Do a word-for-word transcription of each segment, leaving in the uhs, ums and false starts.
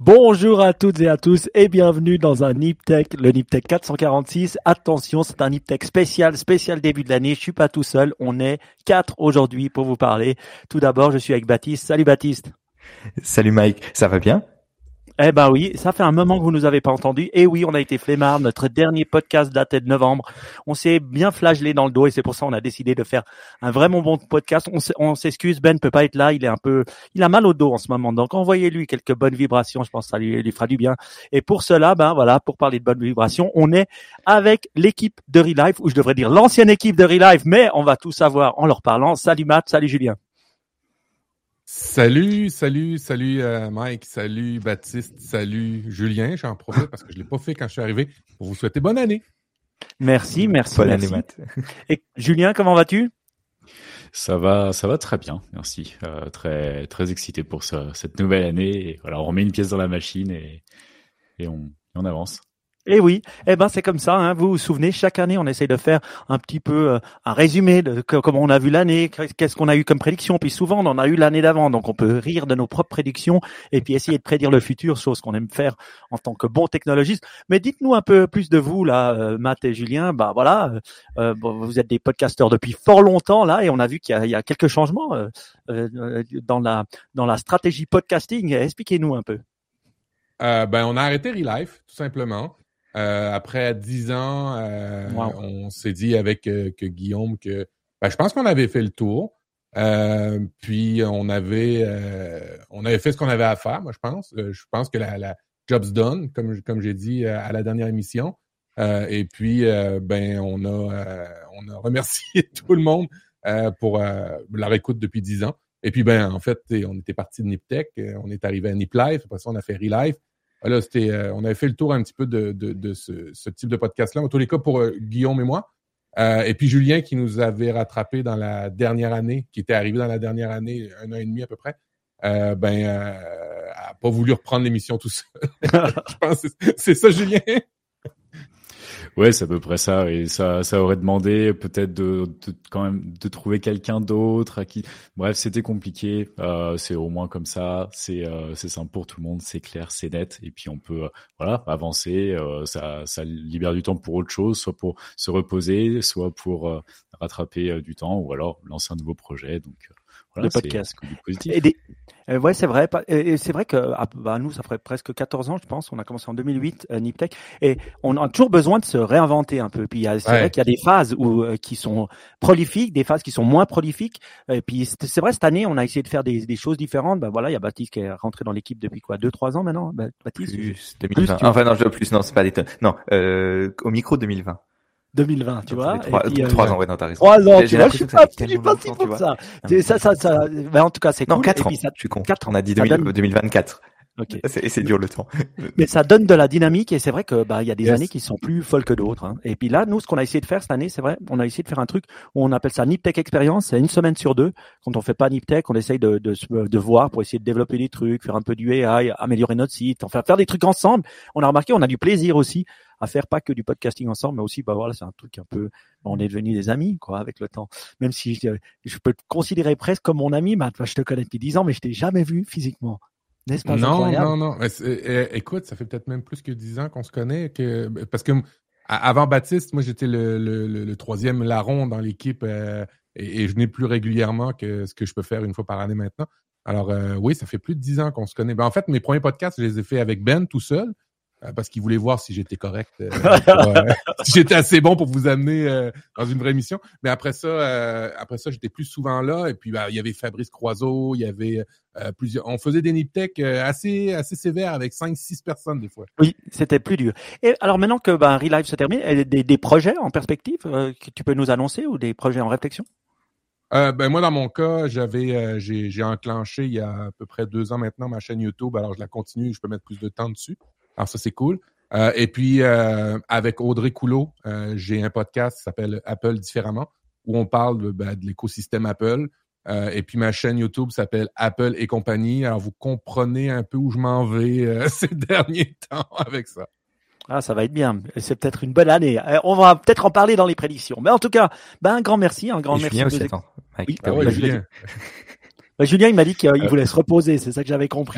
Bonjour à toutes et à tous et bienvenue dans un Niptech, le Niptech quatre cent quarante-six. Attention, c'est un Niptech spécial, spécial début de l'année. Je suis pas tout seul, on est quatre aujourd'hui pour vous parler. Tout d'abord, je suis avec Baptiste. Salut Baptiste. Salut Mike, ça va bien? Eh ben oui, ça fait un moment que vous nous avez pas entendu. Et oui, on a été flemmard. Notre dernier podcast datait de novembre. On s'est bien flagellé dans le dos et c'est pour ça qu'on a décidé de faire un vraiment bon podcast. On, on s'excuse, Ben peut pas être là. Il est un peu, il a mal au dos en ce moment. Donc envoyez-lui quelques bonnes vibrations. Je pense que ça lui, lui fera du bien. Et pour cela, ben voilà, pour parler de bonnes vibrations, on est avec l'équipe de Relife, ou je devrais dire l'ancienne équipe de Relife, mais on va tout savoir en leur parlant. Salut Matt, salut Julien. Salut, salut, salut euh, Mike, salut Baptiste, salut Julien. J'en profite parce que je l'ai pas fait quand je suis arrivé pour vous souhaiter bonne année. Merci, merci, bonne merci. année, Matt. Et Julien, comment vas-tu? Ça va, ça va très bien, merci. Euh, très, très excité pour ce, cette nouvelle année. Et voilà, on remet une pièce dans la machine et, et on, on avance. Eh oui, eh ben c'est comme ça. Hein. Vous vous souvenez, chaque année, on essaie de faire un petit peu euh, un résumé de que, comment on a vu l'année, qu'est-ce qu'on a eu comme prédiction. Puis souvent, on en a eu l'année d'avant, donc on peut rire de nos propres prédictions et puis essayer de prédire le futur, chose qu'on aime faire en tant que bon technologiste. Mais dites-nous un peu plus de vous là, euh, Matt et Julien. Bah voilà, euh, bon, vous êtes des podcasteurs depuis fort longtemps là, et on a vu qu'il y a, il y a quelques changements euh, euh, dans la dans la stratégie podcasting. Expliquez-nous un peu. Euh, ben on a arrêté Relife, tout simplement. Euh, après dix ans, euh, wow. on s'est dit avec euh, que Guillaume que ben, je pense qu'on avait fait le tour. Euh, puis on avait euh, on avait fait ce qu'on avait à faire, moi je pense. Euh, je pense que la, la job's done, comme comme j'ai dit à la dernière émission. Euh, et puis euh, ben on a euh, on a remercié tout le monde euh, pour euh, leur écoute depuis dix ans. Et puis ben en fait, on était parti de Niptech, on est arrivé à Niplife, après ça on a fait Relife. Là, c'était, euh, on avait fait le tour un petit peu de, de, de ce, ce type de podcast-là, en tous les cas pour euh, Guillaume et moi. Euh, et puis Julien qui nous avait rattrapé dans la dernière année, qui était arrivé dans la dernière année, un an et demi à peu près, euh, ben, euh, a pas voulu reprendre l'émission tout seul. Je pense que c'est, c'est ça, Julien? Ouais, c'est à peu près ça. Et ça, ça aurait demandé peut-être de, de quand même de trouver quelqu'un d'autre à qui. Bref, c'était compliqué. Euh, c'est au moins comme ça. C'est, euh, c'est simple pour tout le monde. C'est clair, c'est net. Et puis on peut, euh, voilà, avancer. Euh, ça, ça libère du temps pour autre chose, soit pour se reposer, soit pour euh, rattraper euh, du temps, ou alors lancer un nouveau projet. Donc euh, voilà, le podcast. C'est du positif. Et des... Euh, ouais, c'est vrai. Et c'est vrai que ah, bah, nous, ça ferait presque quatorze ans, je pense. On a commencé en deux mille huit, euh, Niptech, et on a toujours besoin de se réinventer un peu. Puis il y a, c'est ouais. vrai qu'il y a des phases où euh, qui sont prolifiques, des phases qui sont moins prolifiques. Et puis c'est, c'est vrai, cette année, on a essayé de faire des, des choses différentes. Ben voilà, il y a Baptiste qui est rentré dans l'équipe depuis quoi, deux, trois ans maintenant. Bah, Baptiste. Plus deux mille vingt. Plus, enfin non, je plus non, c'est pas des tonnes. Non, euh, au micro deux mille vingt. deux mille vingt, tu vois. Trois, puis, trois euh, ans, ouais, non, t'as raison. Trois ans, j'ai, tu vois, je suis pas, je suis pas si pour pour ça. C'est, ça, ça, ça, mais en tout cas, c'est non, cool. quatre ans. Et puis ça, je suis con. quatre On a dit deux mille, deux mille vingt-quatre. Ok. C'est, c'est dur le temps. Mais ça donne de la dynamique et c'est vrai que bah il y a des yes. années qui sont plus folles que d'autres. Hein. Et puis là, nous, ce qu'on a essayé de faire cette année, c'est vrai, on a essayé de faire un truc où on appelle ça Niptech Experience. C'est une semaine sur deux. Quand on fait pas Niptech, on essaye de, de de voir pour essayer de développer des trucs, faire un peu du A I, améliorer notre site, enfin faire des trucs ensemble. On a remarqué, on a du plaisir aussi à faire pas que du podcasting ensemble, mais aussi bah voilà, c'est un truc un peu. On est devenus des amis quoi avec le temps. Même si je, je peux te considérer presque comme mon ami, Matt. Je te connais depuis dix ans, mais je t'ai jamais vu physiquement. N'est-ce pas? Non, non, non. Euh, écoute, ça fait peut-être même plus que dix ans qu'on se connaît. Que, parce que avant Baptiste, moi, j'étais le, le, le, le troisième larron dans l'équipe euh, et, et je venais plus régulièrement que ce que je peux faire une fois par année maintenant. Alors, euh, oui, ça fait plus de dix ans qu'on se connaît. Ben, en fait, mes premiers podcasts, je les ai faits avec Ben tout seul. Parce qu'il voulait voir si j'étais correct, euh, pour, euh, si j'étais assez bon pour vous amener euh, dans une vraie émission. Mais après ça, euh, après ça, j'étais plus souvent là. Et puis, bah, il y avait Fabrice Croiseau, il y avait euh, plusieurs. On faisait des Niptech assez, assez sévères avec cinq, six personnes des fois. Oui, c'était plus dur. Et alors maintenant que ben Relife se termine, des, des projets en perspective euh, que tu peux nous annoncer ou des projets en réflexion? Euh, ben moi, dans mon cas, j'avais, euh, j'ai, j'ai enclenché il y a à peu près deux ans maintenant ma chaîne YouTube. Alors, je la continue, je peux mettre plus de temps dessus. Alors ça, c'est cool. Euh, et puis, euh, avec Audrey Coulot, euh, j'ai un podcast qui s'appelle Apple Différemment, où on parle de, ben, de l'écosystème Apple. Euh, et puis, ma chaîne YouTube s'appelle Apple et compagnie. Alors, vous comprenez un peu où je m'en vais euh, ces derniers temps avec ça. Ah, ça va être bien. C'est peut-être une bonne année. On va peut-être en parler dans les prédictions. Mais en tout cas, ben, un grand merci. Un grand et merci. Julien aussi, attends. Oui, ah ouais, bah, Julien. Bah, Julien, il m'a dit qu'il euh, voulait se reposer, c'est ça que j'avais compris.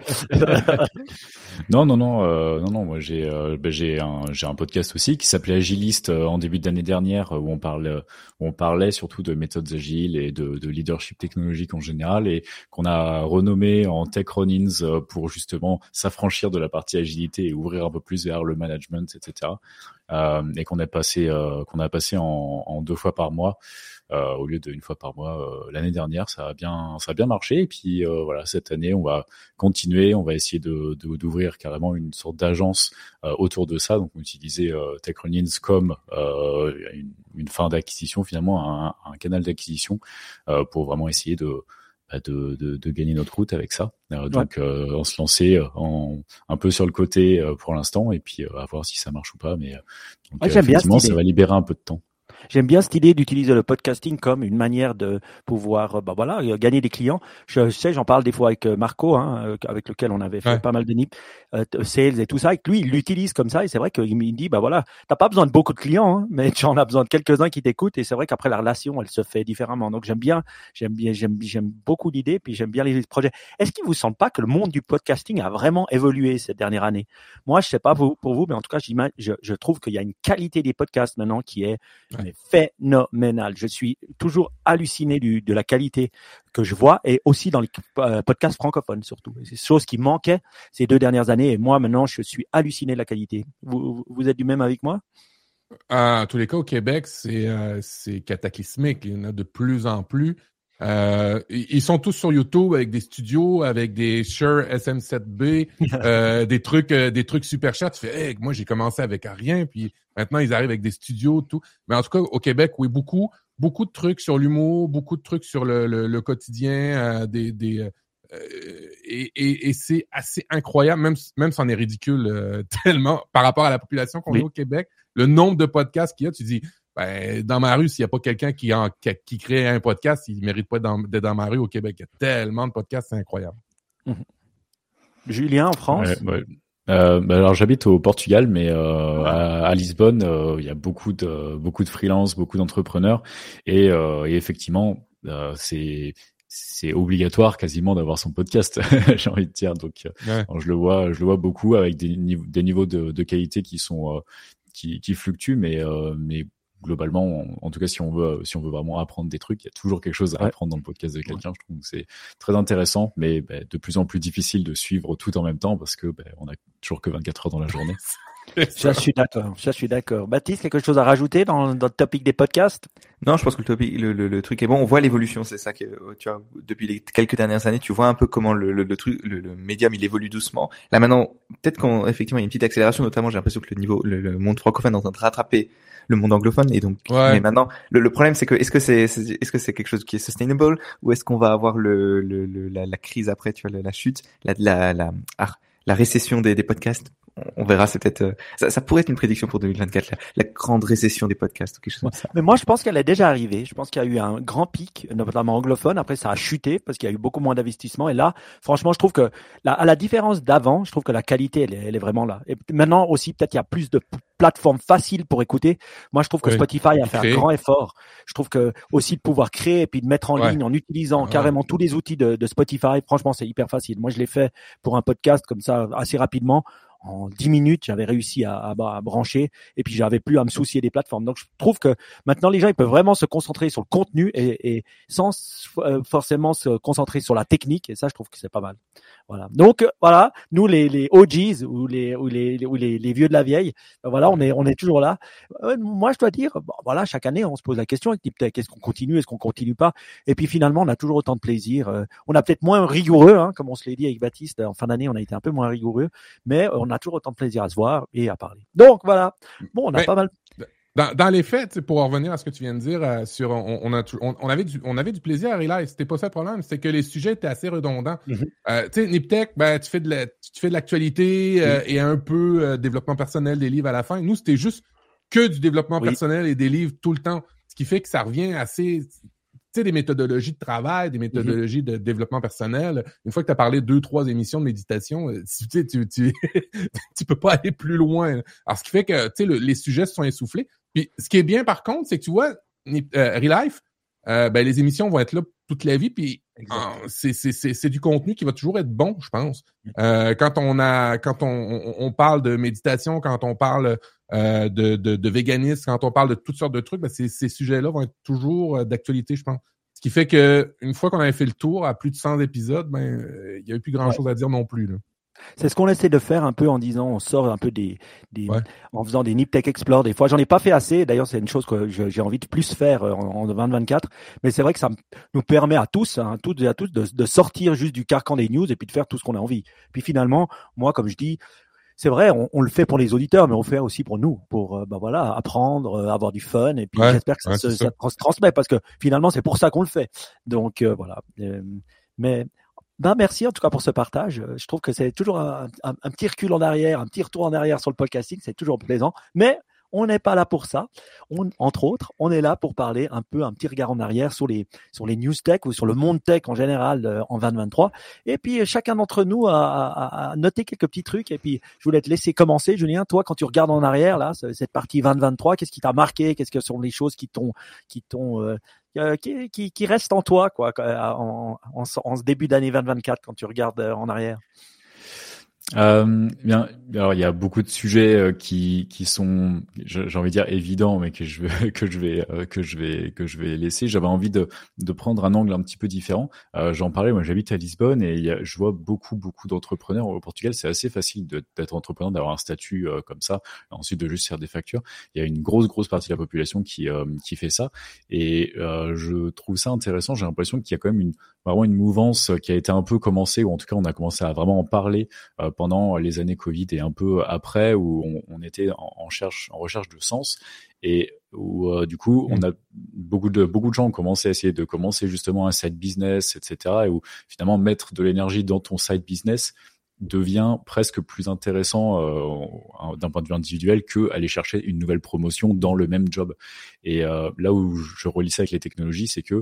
non, non, non, euh, non, non. Moi, j'ai, euh, bah, j'ai un, j'ai un podcast aussi qui s'appelait Agiliste euh, en début d'année dernière, où on parle, où on parlait surtout de méthodes agiles et de, de leadership technologique en général, et qu'on a renommé en Tech Run-ins euh, pour justement s'affranchir de la partie agilité et ouvrir un peu plus vers le management, et cetera. Euh, et qu'on a passé, euh, qu'on a passé en, en deux fois par mois. Euh, au lieu d'une fois par mois euh, l'année dernière, ça a bien, ça a bien marché. Et puis euh, voilà, cette année, on va continuer, on va essayer de, de d'ouvrir carrément une sorte d'agence euh, autour de ça. Donc, on utilisait euh, Tech Run-ins comme euh, une, une fin d'acquisition, finalement, un, un canal d'acquisition euh, pour vraiment essayer de De, de, de gagner notre route avec ça. Euh, donc, ouais. euh, on se lançait en, un peu sur le côté euh, pour l'instant, et puis euh, à voir si ça marche ou pas. Mais euh, donc, ouais, euh, effectivement, ça va libérer un peu de temps. J'aime bien cette idée d'utiliser le podcasting comme une manière de pouvoir, bah voilà, gagner des clients. Je sais, j'en parle des fois avec Marco, hein, avec lequel on avait fait ouais. pas mal de N I P, euh, sales et tout ça. Et lui, il l'utilise comme ça. Et c'est vrai qu'il me dit, bah voilà, t'as pas besoin de beaucoup de clients, hein, mais tu en as besoin de quelques-uns qui t'écoutent. Et c'est vrai qu'après la relation, elle se fait différemment. Donc j'aime bien, j'aime bien, j'aime, j'aime beaucoup l'idée. Puis j'aime bien les projets. Est-ce qu'il vous semble pas que le monde du podcasting a vraiment évolué cette dernière année? Moi, je sais pas pour, pour vous, mais en tout cas, je, je trouve qu'il y a une qualité des podcasts maintenant qui est ouais. phénoménal. Je suis toujours halluciné du, de la qualité que je vois, et aussi dans les euh, podcasts francophones surtout. C'est une chose qui manquait ces deux dernières années, et moi maintenant je suis halluciné de la qualité. Vous, vous êtes du même avec moi? En tous les cas, au Québec, c'est, euh, c'est cataclysmique. Il y en a de plus en plus. Euh, ils sont tous sur YouTube avec des studios, avec des Shure S M sept B, euh, des trucs, euh, des trucs super chers. Tu fais, hey, moi j'ai commencé avec rien, puis maintenant ils arrivent avec des studios, tout. Mais en tout cas, au Québec, oui, beaucoup, beaucoup de trucs sur l'humour, beaucoup de trucs sur le, le, le quotidien, euh, des, des euh, et, et, et c'est assez incroyable, même, même si on est ridicule euh, tellement par rapport à la population qu'on oui. a au Québec, le nombre de podcasts qu'il y a, tu dis. Ben, dans ma rue, s'il n'y a pas quelqu'un qui, en, qui, qui crée un podcast, il ne mérite pas d'être dans, dans ma rue au Québec. Il y a tellement de podcasts, c'est incroyable. Mmh. Julien, en France? Ouais, ouais. Euh, bah alors j'habite au Portugal, mais euh, à, à Lisbonne, euh, il y a beaucoup de beaucoup de freelance, beaucoup d'entrepreneurs, et, euh, et effectivement, euh, c'est c'est obligatoire quasiment d'avoir son podcast. J'ai envie de dire. Donc, ouais. je le vois, je le vois beaucoup avec des niveaux, des niveaux de, de qualité qui sont euh, qui, qui fluctuent, mais euh, mais globalement, en tout cas, si on veut, si on veut vraiment apprendre des trucs, il y a toujours quelque chose à ouais. apprendre dans le podcast de quelqu'un. Ouais. Je trouve que c'est très intéressant, mais bah, de plus en plus difficile de suivre tout en même temps parce que bah, on a toujours que vingt-quatre heures dans la journée. Ça, je suis d'accord. Ça, je suis d'accord. Baptiste, quelque chose à rajouter dans, dans le topic des podcasts? Non, je pense que le topic, le, le, le truc est bon. On voit l'évolution, c'est ça que tu vois. Depuis les quelques dernières années, tu vois un peu comment le, le, le truc, le, le médium, il évolue doucement. Là maintenant, peut-être qu'effectivement, il y a une petite accélération, notamment, j'ai l'impression que le niveau, le, le monde francophone est en train de rattraper le monde anglophone, et donc. Ouais. Mais maintenant, le, le problème, c'est que est-ce que c'est, c'est, est-ce que c'est quelque chose qui est sustainable, ou est-ce qu'on va avoir le, le, le la, la crise après, tu vois, la, la chute, la, la, la, ah, la récession des, des podcasts? On verra, c'est peut-être euh, ça, ça pourrait être une prédiction pour deux mille vingt-quatre, la, la grande récession des podcasts ou quelque chose comme ça. Mais moi, je pense qu'elle est déjà arrivée. Je pense qu'il y a eu un grand pic, notamment anglophone. Après, ça a chuté parce qu'il y a eu beaucoup moins d'investissement. Et là, franchement, je trouve que, la, à la différence d'avant, je trouve que la qualité, elle est, elle est vraiment là. Et maintenant aussi, peut-être il y a plus de plateformes faciles pour écouter. Moi, je trouve que oui. Spotify a fait Créer. un grand effort. Je trouve que aussi de pouvoir créer et puis de mettre en ouais. ligne en utilisant ouais. carrément tous les outils de, de Spotify. Franchement, c'est hyper facile. Moi, je l'ai fait pour un podcast comme ça assez rapidement. En dix minutes, j'avais réussi à, à, à brancher, et puis j'avais plus à me soucier des plateformes. Donc, je trouve que maintenant, les gens, ils peuvent vraiment se concentrer sur le contenu et, et sans euh, forcément se concentrer sur la technique. Et ça, je trouve que c'est pas mal. Voilà. Donc, voilà, nous, les, les O Gs ou les, ou les, ou les, les vieux de la vieille, ben voilà, on est, on est toujours là. Euh, moi, je dois dire, bon, voilà, chaque année, on se pose la question, qu'est-ce qu'on continue, est-ce qu'on continue pas? Et puis, finalement, on a toujours autant de plaisir. Euh, on a peut-être moins rigoureux, hein, comme on se l'est dit avec Baptiste. En fin d'année, on a été un peu moins rigoureux, mais on On a toujours autant de plaisir à se voir et à parler. Donc, voilà. Bon, on a Mais, pas mal... Dans, dans les faits, pour en revenir à ce que tu viens de dire, euh, sur on, on, a, on, on, avait du, on avait du plaisir à Relive. C'était pas ça le problème, c'était que les sujets étaient assez redondants. Mm-hmm. Euh, tu sais, Niptech, ben, tu fais de la, tu fais de l'actualité euh, mm-hmm. et un peu euh, développement personnel, des livres à la fin. Nous, c'était juste que du développement oui. personnel et des livres tout le temps. Ce qui fait que ça revient assez... Tu sais, des méthodologies de travail, des méthodologies mm-hmm. de développement personnel. Une fois que tu as parlé deux, trois émissions de méditation, tu sais, tu, tu, tu peux pas aller plus loin. Alors, ce qui fait que, tu sais, le, les sujets se sont essoufflés. Puis, ce qui est bien, par contre, c'est que tu vois, euh, Relife, euh, ben, les émissions vont être là toute la vie. Puis, en, c'est, c'est, c'est, c'est du contenu qui va toujours être bon, je pense. Euh, quand on a, quand on, on, on parle de méditation, quand on parle euh, de, de, de véganisme, quand on parle de toutes sortes de trucs, ben ces, ces sujets-là vont être toujours d'actualité, je pense. Ce qui fait que une fois qu'on avait fait le tour à plus de cent épisodes, ben il y avait plus grand-chose ouais. à dire non plus, là. C'est ce qu'on essaie de faire un peu en disant, on sort un peu des, des ouais. en faisant des Nip Tech Explore. Des fois, j'en ai pas fait assez. D'ailleurs, c'est une chose que je, j'ai envie de plus faire en, en vingt vingt-quatre. Mais c'est vrai que ça nous permet à tous, hein, toutes et à tous, de, de sortir juste du carcan des news et puis de faire tout ce qu'on a envie. Puis finalement, moi, comme je dis, c'est vrai, on, on le fait pour les auditeurs, mais on le fait aussi pour nous, pour euh, bah voilà, apprendre, euh, avoir du fun. Et puis ouais. j'espère que ça, ouais, se, ça. ça se transmet parce que finalement, c'est pour ça qu'on le fait. Donc euh, voilà. Euh, mais Ben merci en tout cas pour ce partage. Je trouve que c'est toujours un, un, un petit recul en arrière, un petit retour en arrière sur le podcasting, c'est toujours plaisant. Mais on n'est pas là pour ça. On, entre autres, on est là pour parler un peu, un petit regard en arrière sur les sur les news tech ou sur le monde tech en général euh, en vingt vingt-trois. Et puis chacun d'entre nous a, a, a noté quelques petits trucs. Et puis je voulais te laisser commencer, Julien. Toi, quand tu regardes en arrière là, cette partie vingt vingt-trois, qu'est-ce qui t'a marqué? Qu'est-ce que sont les choses qui t'ont qui t'ont euh, Euh, qui, qui, qui reste en toi, quoi, en, en, en ce début d'année vingt vingt-quatre, quand tu regardes en arrière? Euh, bien, alors il y a beaucoup de sujets euh, qui qui sont, j'ai envie de dire évidents, mais que je vais que je vais euh, que je vais que je vais laisser. J'avais envie de de prendre un angle un petit peu différent. Euh, j'en parlais, moi j'habite à Lisbonne et il y a, je vois beaucoup beaucoup d'entrepreneurs au Portugal. C'est assez facile de, d'être entrepreneur, d'avoir un statut euh, comme ça, et ensuite de juste faire des factures. Il y a une grosse grosse partie de la population qui euh, qui fait ça et euh, je trouve ça intéressant. J'ai l'impression qu'il y a quand même une vraiment une mouvance qui a été un peu commencée, ou en tout cas on a commencé à vraiment en parler euh, pendant les années Covid et un peu après, où on, on était en, en, cherche, en recherche de sens et où euh, du coup on a beaucoup de beaucoup de gens ont commencé à essayer de commencer justement un side business, et cetera. Et où finalement mettre de l'énergie dans ton side business devient presque plus intéressant euh, d'un point de vue individuel que aller chercher une nouvelle promotion dans le même job. Et euh, là où je relis ça avec les technologies, c'est que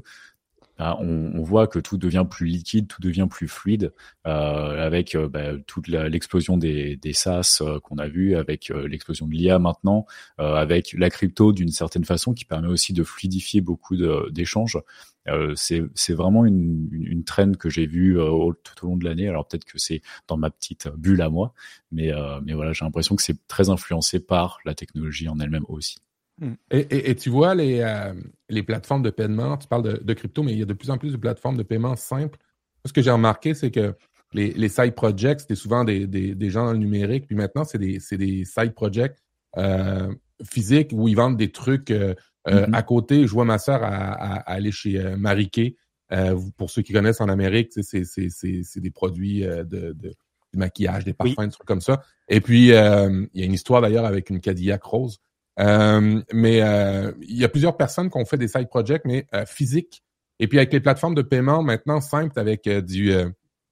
On, on voit que tout devient plus liquide, tout devient plus fluide, euh, avec euh, bah, toute la, l'explosion des, des SaaS euh, qu'on a vu, avec euh, l'explosion de l'I A maintenant, euh, avec la crypto d'une certaine façon qui permet aussi de fluidifier beaucoup de, d'échanges. Euh, c'est, c'est vraiment une, une, une trend que j'ai vue euh, tout au long de l'année. Alors peut-être que c'est dans ma petite bulle à moi, mais, euh, mais voilà, j'ai l'impression que c'est très influencé par la technologie en elle-même aussi. Et, et, et tu vois, les, euh, les plateformes de paiement, tu parles de, de crypto, mais il y a de plus en plus de plateformes de paiement simples. Ce que j'ai remarqué, c'est que les, les side projects, c'était souvent des, des, des gens dans le numérique, puis maintenant, c'est des, c'est des side projects euh, physiques où ils vendent des trucs euh, mm-hmm. à côté. Je vois ma sœur à, à, à aller chez euh, Marie Kay. Euh, pour ceux qui connaissent en Amérique, c'est, c'est, c'est, c'est, c'est des produits euh, de, de, du maquillage, des parfums, oui. Des trucs comme ça. Et puis, euh, il y a une histoire d'ailleurs avec une Cadillac rose. Euh, mais euh, il y a plusieurs personnes qui ont fait des side projects, mais euh, physiques. Et puis avec les plateformes de paiement maintenant simples, avec euh, du euh,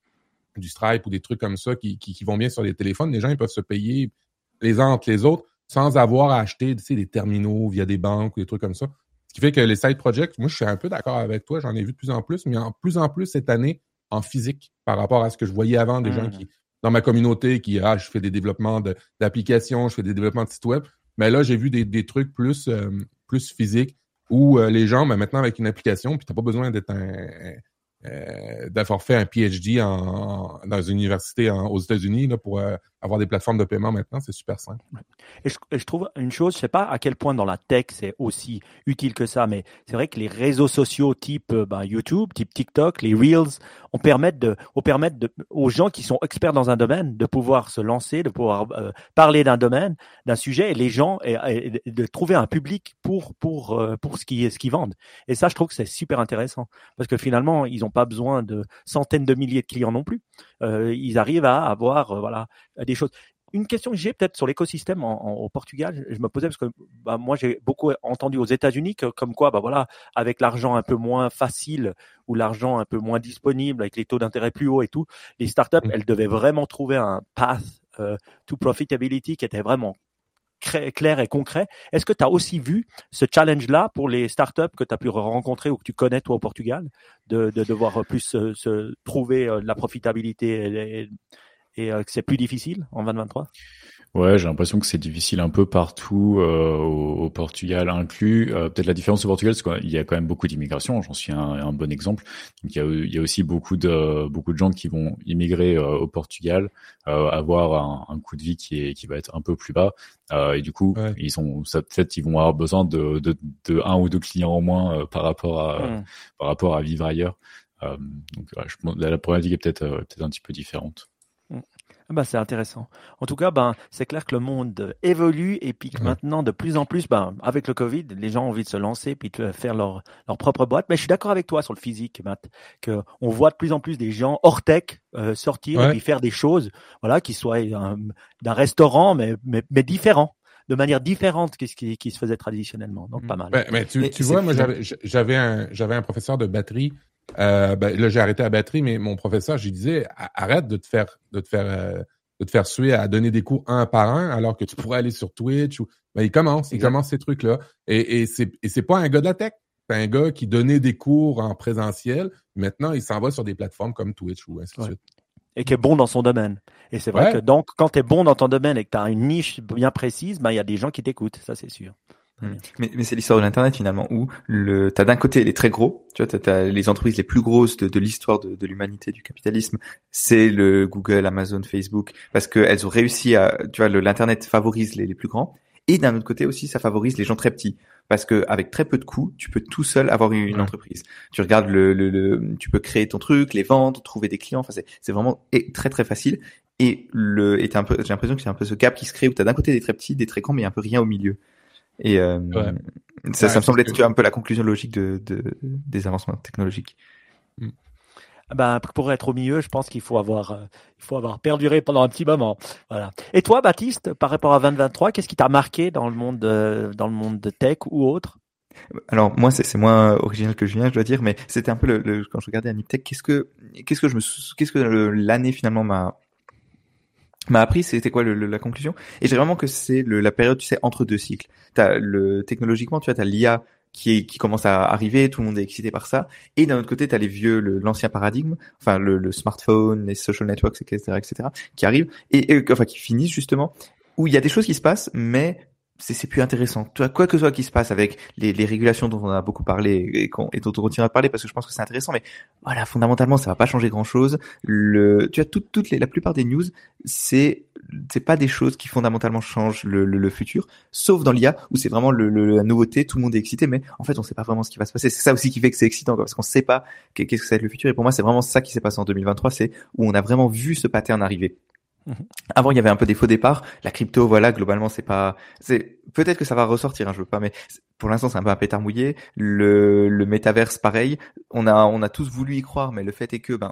du Stripe ou des trucs comme ça qui, qui qui vont bien sur les téléphones, les gens ils peuvent se payer les uns entre les autres sans avoir à acheter, tu sais, des terminaux via des banques ou des trucs comme ça. Ce qui fait que les side projects, moi je suis un peu d'accord avec toi, j'en ai vu de plus en plus, mais en plus en plus cette année en physique par rapport à ce que je voyais avant, des mmh. gens qui dans ma communauté qui ah je fais des développements de, d'applications, je fais des développements de sites web. Mais là, j'ai vu des, des trucs plus euh, plus physiques où euh, les gens, ben, maintenant avec une application, puis t'as pas besoin d'être un euh, d'avoir fait un P H D en, en, dans une université en, aux États-Unis là, pour euh, avoir des plateformes de paiement maintenant, c'est super simple. Et je, et je trouve une chose, je sais pas à quel point dans la tech c'est aussi utile que ça, mais c'est vrai que les réseaux sociaux type ben, YouTube, type TikTok, les Reels, on permettent de, on permettent de, aux gens qui sont experts dans un domaine de pouvoir se lancer, de pouvoir euh, parler d'un domaine, d'un sujet, et les gens et, et, et de trouver un public pour pour euh, pour ce qui ce qu'ils vendent. Et ça, je trouve que c'est super intéressant parce que finalement, ils ont pas besoin de centaines de milliers de clients non plus. Euh, ils arrivent à avoir euh, voilà des choses. Une question que j'ai peut-être sur l'écosystème en, en, au Portugal, je me posais parce que bah, moi j'ai beaucoup entendu aux États-Unis que, comme quoi bah voilà avec l'argent un peu moins facile ou l'argent un peu moins disponible avec les taux d'intérêt plus hauts et tout, les startups mmh. elles devaient vraiment trouver un path euh, to profitability qui était vraiment clair et concret. Est-ce que tu as aussi vu ce challenge-là pour les startups que tu as pu rencontrer ou que tu connais toi au Portugal, de, de devoir plus euh, se trouver euh, de la profitabilité et, et, et euh, que c'est plus difficile en vingt vingt-trois? Ouais, j'ai l'impression que c'est difficile un peu partout, euh, au, au Portugal inclus. Euh, peut-être la différence au Portugal, c'est qu'il y a quand même beaucoup d'immigration. J'en suis un, un bon exemple. Donc il y a, il y a aussi beaucoup de beaucoup de gens qui vont immigrer euh, au Portugal, euh, avoir un, un coût de vie qui est qui va être un peu plus bas. Euh, et du coup, ouais. ils ont ça peut-être ils vont avoir besoin de de, de un ou deux clients en moins euh, par rapport à mmh. par rapport à vivre ailleurs. Euh, donc ouais, je pense la, la problématique est peut-être euh, peut-être un petit peu différente. Mmh. Ben, c'est intéressant. En tout cas, ben, c'est clair que le monde évolue et puis que mmh. maintenant, de plus en plus, ben, avec le Covid, les gens ont envie de se lancer puis de faire leur, leur propre boîte. Mais je suis d'accord avec toi sur le physique, Matt, que on voit de plus en plus des gens hors tech euh, sortir ouais. et puis faire des choses, voilà, qui soient un, d'un restaurant, mais, mais, mais différents, de manière différente que ce qui, qui se faisait traditionnellement. Donc, mmh. pas mal. Ben, mais tu, tu vois, moi, j'avais, j'avais un, j'avais un professeur de batterie. Euh, ben, là, j'ai arrêté la batterie, mais mon professeur, je lui disais, arrête de te faire, de te faire, euh, de te faire suer à donner des cours un par un, alors que tu pourrais aller sur Twitch ou, ben, il commence, exact. il commence ces trucs-là. Et, et c'est, et c'est pas un gars de la tech. C'est un gars qui donnait des cours en présentiel. Maintenant, il s'en va sur des plateformes comme Twitch ou ainsi de ouais. suite. Et qui est bon dans son domaine. Et c'est vrai ouais. que donc, quand tu es bon dans ton domaine et que tu as une niche bien précise, ben, il y a des gens qui t'écoutent. Ça, c'est sûr. Mmh. Mais, mais c'est l'histoire de l'internet finalement où le t'as d'un côté les très gros, tu vois, t'as, t'as les entreprises les plus grosses de, de l'histoire de, de l'humanité, du capitalisme, c'est le Google, Amazon, Facebook, parce que elles ont réussi à, tu vois, le, l'internet favorise les, les plus grands, et d'un autre côté aussi ça favorise les gens très petits, parce que avec très peu de coûts, tu peux tout seul avoir une ouais. entreprise. Tu regardes le, le, le, tu peux créer ton truc, les vendre, trouver des clients, enfin c'est, c'est vraiment très très facile. Et le, et t'as un peu, j'ai l'impression que c'est un peu ce gap qui se crée où t'as d'un côté des très petits, des très grands, mais il y a un peu rien au milieu. Et euh, ouais. ça, ouais, ça me semble être que... un peu la conclusion logique de, de des avancements technologiques. Mm. Ben, pour être au milieu, je pense qu'il faut avoir, euh, il faut avoir perduré pendant un petit moment. Voilà. Et toi, Baptiste, par rapport à vingt vingt-trois, qu'est-ce qui t'a marqué dans le monde, de, dans le monde de tech ou autre? Alors moi, c'est, c'est moins original que Julien, je dois dire, mais c'était un peu le, le quand je regardais Aniptech, qu'est-ce que, qu'est-ce que je me, qu'est-ce que le, l'année finalement m'a m'a appris, c'était quoi le, le, la conclusion? Et j'ai vraiment que c'est le, la période, tu sais, entre deux cycles. T'as le technologiquement, tu vois, t'as l'I A qui est, qui commence à arriver, tout le monde est excité par ça. Et d'un autre côté, t'as les vieux, le, l'ancien paradigme, enfin le, le smartphone, les social networks, et cetera, et cetera, qui arrivent et, et enfin qui finissent justement, où il y a des choses qui se passent, mais c'est, c'est plus intéressant. Tu vois, quoi que ce soit qui se passe avec les, les régulations dont on a beaucoup parlé et, qu'on, et dont on continue à parler parce que je pense que c'est intéressant, mais voilà, fondamentalement, ça va pas changer grand chose. Le, tu vois, toutes, toutes les, la plupart des news, c'est, c'est pas des choses qui fondamentalement changent le, le, le futur, sauf dans l'I A où c'est vraiment le, le, la nouveauté, tout le monde est excité, mais en fait, on sait pas vraiment ce qui va se passer. C'est ça aussi qui fait que c'est excitant, quoi, parce qu'on sait pas qu'est-ce que ça va être le futur. Et pour moi, c'est vraiment ça qui s'est passé en deux mille vingt-trois, c'est où on a vraiment vu ce pattern arriver. Avant, il y avait un peu des faux départs. La crypto, voilà, globalement, c'est pas, c'est, peut-être que ça va ressortir, hein, je veux pas, mais pour l'instant, c'est un peu un pétard mouillé. Le, le métaverse, pareil. On a, on a tous voulu y croire, mais le fait est que, ben,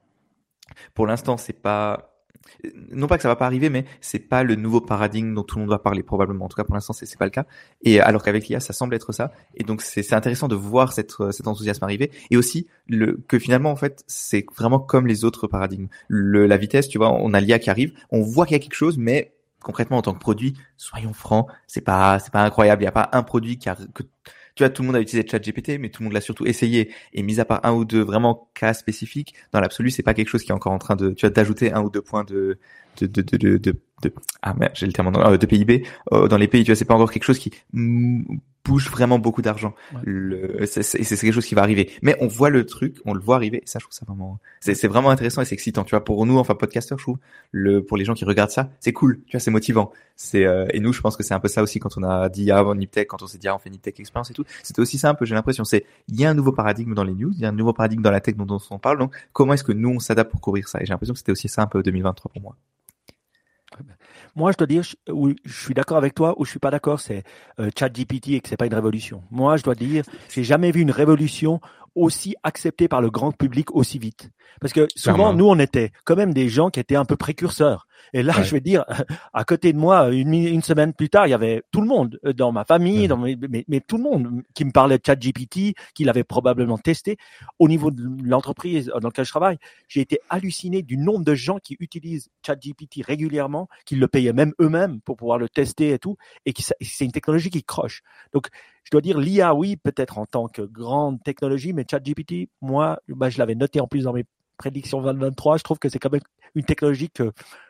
pour l'instant, c'est pas, non pas que ça va pas arriver, mais c'est pas le nouveau paradigme dont tout le monde va parler, probablement. En tout cas, pour l'instant, c'est, c'est pas le cas. Et alors qu'avec l'I A, ça semble être ça. Et donc, c'est, c'est intéressant de voir cette, cet enthousiasme arriver. Et aussi, le, que finalement, en fait, c'est vraiment comme les autres paradigmes. Le, la vitesse, tu vois, on a l'I A qui arrive, on voit qu'il y a quelque chose, mais concrètement, en tant que produit, soyons francs, c'est pas, c'est pas incroyable. Il y a pas un produit qui a, que, tu vois, tout le monde a utilisé ChatGPT, mais tout le monde l'a surtout essayé. Et mis à part un ou deux vraiment cas spécifiques, dans l'absolu, c'est pas quelque chose qui est encore en train de, tu vois, d'ajouter un ou deux points de, de, de, de, de, de, de ah merde, j'ai le terme en anglais, de P I B euh, dans les pays. Tu vois, c'est pas encore quelque chose qui mm, bouge vraiment beaucoup d'argent. Ouais. Le, c'est, c'est, c'est quelque chose qui va arriver. Mais on voit le truc, on le voit arriver. Et ça, je trouve ça vraiment, c'est, c'est vraiment intéressant et c'est excitant. Tu vois, pour nous, enfin podcasteurs, je trouve, le, pour les gens qui regardent ça, c'est cool. Tu vois, c'est motivant. C'est euh, et nous, je pense que c'est un peu ça aussi quand on a dit avant Niptech, quand on s'est dit ah, on fait Niptech expérience et tout. C'était aussi ça un peu. J'ai l'impression, c'est il y a un nouveau paradigme dans les news, il y a un nouveau paradigme dans la tech dont on parle. Donc, comment est-ce que nous on s'adapte pour couvrir ça? Et j'ai l'impression que c'était aussi ça un peu deux mille vingt-trois pour moi. Moi, je dois dire, je, oui, je suis d'accord avec toi ou je suis pas d'accord, c'est euh, ChatGPT et que c'est pas une révolution. Moi, je dois dire, j'ai jamais vu une révolution aussi acceptée par le grand public aussi vite. Parce que souvent, Clairement. nous, on était quand même des gens qui étaient un peu précurseurs. Et là, ouais. je vais dire, à côté de moi, une, une semaine plus tard, il y avait tout le monde dans ma famille, mmh. dans mes, mais, mais tout le monde qui me parlait de ChatGPT, qui l'avait probablement testé. Au niveau de l'entreprise dans laquelle je travaille, j'ai été halluciné du nombre de gens qui utilisent ChatGPT régulièrement, qui le payaient même eux-mêmes pour pouvoir le tester et tout, et qui c'est une technologie qui croche. Donc, je dois dire, l'I A, oui, peut-être en tant que grande technologie, mais ChatGPT, moi, bah, je l'avais noté en plus dans mes prédictions vingt vingt-trois. Je trouve que c'est quand même une technologie que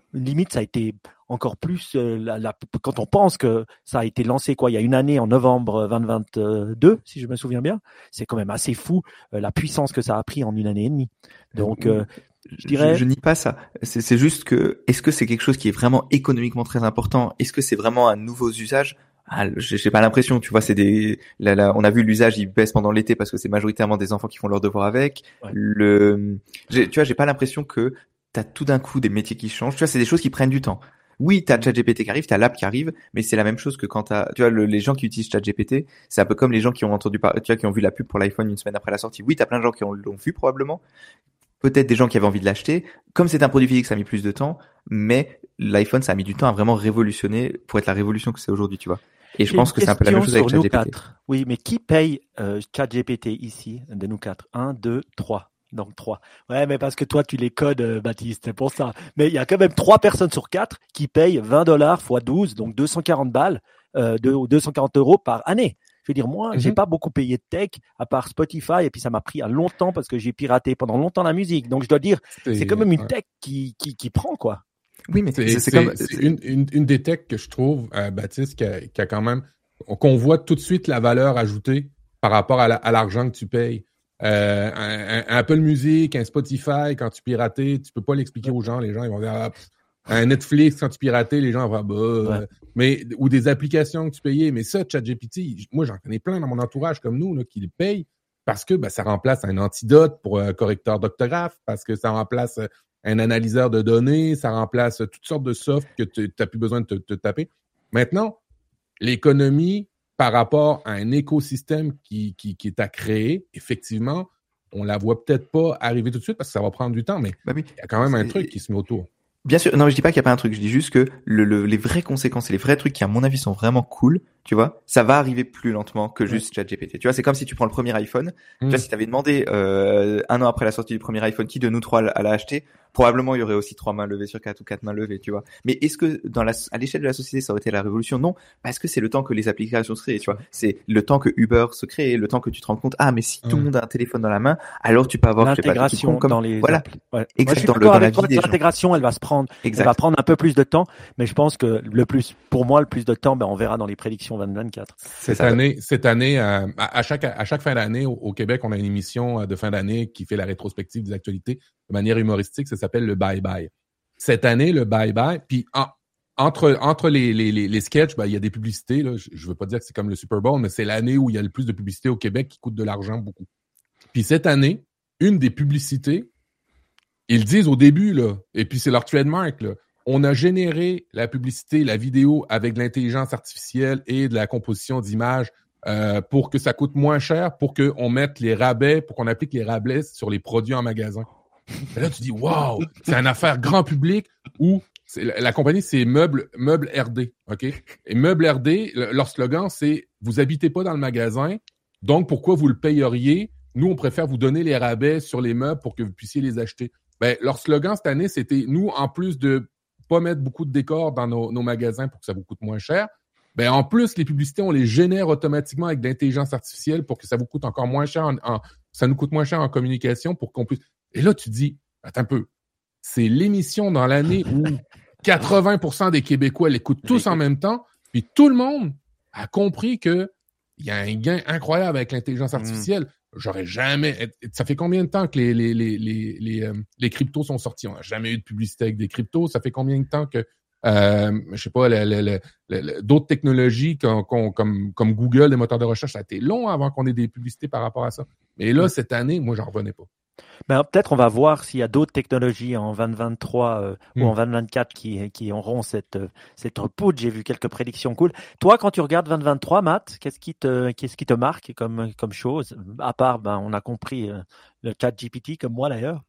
limite, ça a été encore plus, euh, la, la, quand on pense que ça a été lancé quoi, il y a une année en novembre vingt vingt-deux, si je me souviens bien, c'est quand même assez fou euh, la puissance que ça a pris en une année et demie. Donc, euh, je dirais, je, je nie pas ça. C'est, c'est juste que, est-ce que c'est quelque chose qui est vraiment économiquement très important? Est-ce que c'est vraiment un nouveau usage? Ah, j'ai, j'ai pas l'impression, tu vois, c'est des, là, là, on a vu l'usage, il baisse pendant l'été parce que c'est majoritairement des enfants qui font leurs devoirs avec. Ouais. Le, j'ai, tu vois, j'ai pas l'impression que t'as tout d'un coup des métiers qui changent. Tu vois, c'est des choses qui prennent du temps. Oui, t'as ChatGPT qui arrive, t'as l'app qui arrive, mais c'est la même chose que quand t'as, tu vois, le, les gens qui utilisent ChatGPT, c'est un peu comme les gens qui ont entendu parler, tu vois, qui ont vu la pub pour l'iPhone une semaine après la sortie. Oui, t'as plein de gens qui ont, l'ont vu probablement. Peut-être des gens qui avaient envie de l'acheter. Comme c'est un produit physique, ça a mis plus de temps, mais l'iPhone, ça a mis du temps à vraiment révolutionner pour être la révolution que c'est aujourd'hui, tu vois. Et je pense que c'est un peu la même chose avec ChatGPT. Oui, mais qui paye euh, ChatGPT ici, de nous quatre? Un, deux, trois. Donc trois. Ouais, mais parce que toi, tu les codes, euh, Baptiste, c'est pour ça. Mais il y a quand même trois personnes sur quatre qui payent vingt dollars fois douze, donc deux cent quarante balles, euh, de, deux cent quarante euros par année. Je veux dire, moi, mm-hmm. j'ai pas beaucoup payé de tech à part Spotify, et puis ça m'a pris à longtemps parce que j'ai piraté pendant longtemps la musique. Donc je dois dire, c'est, c'est quand même une tech qui, qui, qui prend, quoi. Oui, mais c'est, c'est, c'est, comme... c'est une, une, une des techs que je trouve, euh, Baptiste, qui a, qui a quand même, qu'on voit tout de suite la valeur ajoutée par rapport à, la, à l'argent que tu payes. Euh, un, un Apple Music, un Spotify, quand tu piratais, tu peux pas l'expliquer aux gens. Les gens, ils vont dire, ah, un Netflix, quand tu piratais, les gens vont dire, bah, ouais. mais, ou des applications que tu payais. Mais ça, ChatGPT, moi, j'en connais plein dans mon entourage comme nous, là, qui le payent parce que, ben, ça remplace un antidote pour un correcteur d'orthographe, parce que ça remplace un analyseur de données, ça remplace toutes sortes de soft que tu n'as plus besoin de te, te taper. Maintenant, l'économie, par rapport à un écosystème qui, qui, qui est à créer, effectivement, on la voit peut-être pas arriver tout de suite parce que ça va prendre du temps, mais bah oui, il y a quand même un truc qui se met autour. Bien sûr, non, mais je dis pas qu'il y a pas un truc, je dis juste que le, le, les vraies conséquences et les vrais trucs qui, à mon avis, sont vraiment cool, tu vois, ça va arriver plus lentement que juste ouais. ChatGPT. Tu vois, c'est comme si tu prends le premier iPhone. Mmh. Tu vois, si t'avais demandé euh, un an après la sortie du premier iPhone, qui de nous trois l'a acheté, probablement il y aurait aussi trois mains levées sur quatre ou quatre mains levées, tu vois. Mais est-ce que dans la, à l'échelle de la société, ça aurait été la révolution? Non, parce que c'est le temps que les applications se créent, tu vois. C'est le temps que Uber se crée, le temps que tu te rends compte, ah, mais si mmh. tout le monde a un téléphone dans la main, alors tu peux avoir l'intégration pas, comme, dans les voilà. Ouais. Exactement. Moi, je suis d'accord avec toi, l'intégration, elle va se prendre, exact. elle va prendre un peu plus de temps, mais je pense que le plus, pour moi, le plus de temps, ben, on verra dans les prédictions vingt vingt-quatre. Cette année, cette année, euh, à chaque, à chaque fin d'année, au, au Québec, on a une émission de fin d'année qui fait la rétrospective des actualités de manière humoristique. Ça s'appelle le Bye Bye. Cette année, le Bye Bye, puis en, entre, entre les, les, les, les sketchs, ben, il y a des publicités, là. Je, je veux pas dire que c'est comme le Super Bowl, mais c'est l'année où il y a le plus de publicités au Québec qui coûte de l'argent beaucoup. Puis cette année, une des publicités, ils disent au début, là, et puis c'est leur trademark, là, on a généré la publicité, la vidéo avec de l'intelligence artificielle et de la composition d'images euh, pour que ça coûte moins cher, pour qu'on mette les rabais, pour qu'on applique les rabais sur les produits en magasin. Et là, tu dis, wow, c'est une affaire grand public où c'est, la, la compagnie, c'est Meubles, Meubles R D, OK? Et Meubles R D, le, leur slogan, c'est « Vous habitez pas dans le magasin, donc pourquoi vous le payeriez? Nous, on préfère vous donner les rabais sur les meubles pour que vous puissiez les acheter. » Ben, leur slogan cette année, c'était « Nous, en plus de pas mettre beaucoup de décors dans nos, nos magasins pour que ça vous coûte moins cher, ben en plus, les publicités, on les génère automatiquement avec de l'intelligence artificielle pour que ça vous coûte encore moins cher, en, en, ça nous coûte moins cher en communication pour qu'on puisse... » Et là, tu dis, attends un peu, c'est l'émission dans l'année où quatre-vingts pour cent des Québécois l'écoutent tous en même temps, puis tout le monde a compris que il y a un gain incroyable avec l'intelligence artificielle. Mmh. J'aurais jamais... Ça fait combien de temps que les, les, les, les, les, euh, les cryptos sont sortis? On n'a jamais eu de publicité avec des cryptos. Ça fait combien de temps que, euh, je sais pas, le, le, le, le, d'autres technologies qu'on, qu'on, comme, comme Google, les moteurs de recherche, ça a été long avant qu'on ait des publicités par rapport à ça. Mais là, cette année, moi, j'en revenais pas. Ben, peut-être on va voir s'il y a d'autres technologies en vingt vingt-trois euh, mmh. ou en vingt vingt-quatre qui, qui auront cette, cette poudre. J'ai vu quelques prédictions cool. Toi, quand tu regardes vingt vingt-trois, Matt, qu'est-ce qui te, qu'est-ce qui te marque comme, comme chose? À part, ben, on a compris euh, le ChatGPT, comme moi d'ailleurs.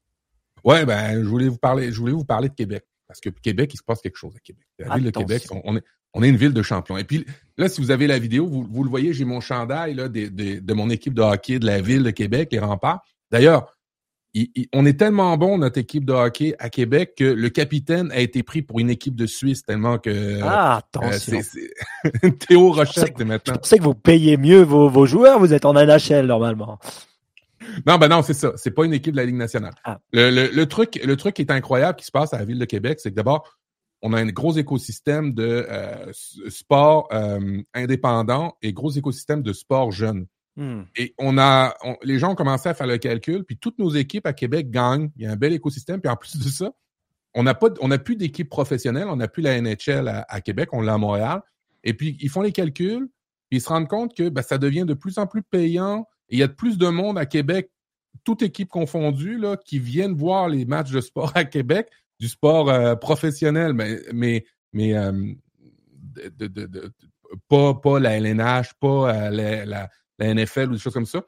Ouais, ben, je voulais vous parler, je voulais vous parler de Québec. Parce que Québec, il se passe quelque chose à Québec. La ville de Québec, on, on est, on est une ville de champions. Et puis, là, si vous avez la vidéo, vous, vous le voyez, j'ai mon chandail, là, de, de, de mon équipe de hockey de la ville de Québec, les Remparts. D'ailleurs, Il, il, on est tellement bon, notre équipe de hockey à Québec, que le capitaine a été pris pour une équipe de Suisse, tellement que... Ah, attention. Euh, c'est, c'est... Théo Rochette, c'est maintenant. Je sais que vous payez mieux vos, vos joueurs, vous êtes en N H L, normalement. Non, ben non, c'est ça. C'est pas une équipe de la Ligue nationale. Ah. Le, le, le truc, le truc qui est incroyable qui se passe à la Ville de Québec, c'est que d'abord, on a un gros écosystème de euh, sport euh, indépendant et gros écosystème de sport jeune. Mm. Et on a, on, les gens ont commencé à faire le calcul, puis toutes nos équipes à Québec gagnent. Il y a un bel écosystème, puis en plus de ça, on n'a pas, on n'a plus d'équipe professionnelle, on n'a plus la N H L à, à Québec, on l'a à Montréal. Et puis ils font les calculs, puis ils se rendent compte que ben, ça devient de plus en plus payant. Et il y a de plus de monde à Québec, toute équipe confondue, là, qui viennent voir les matchs de sport à Québec, du sport euh, professionnel, mais mais mais euh, de, de, de, de, pas pas la L N H, pas euh, la, la, la N F L ou des choses comme ça.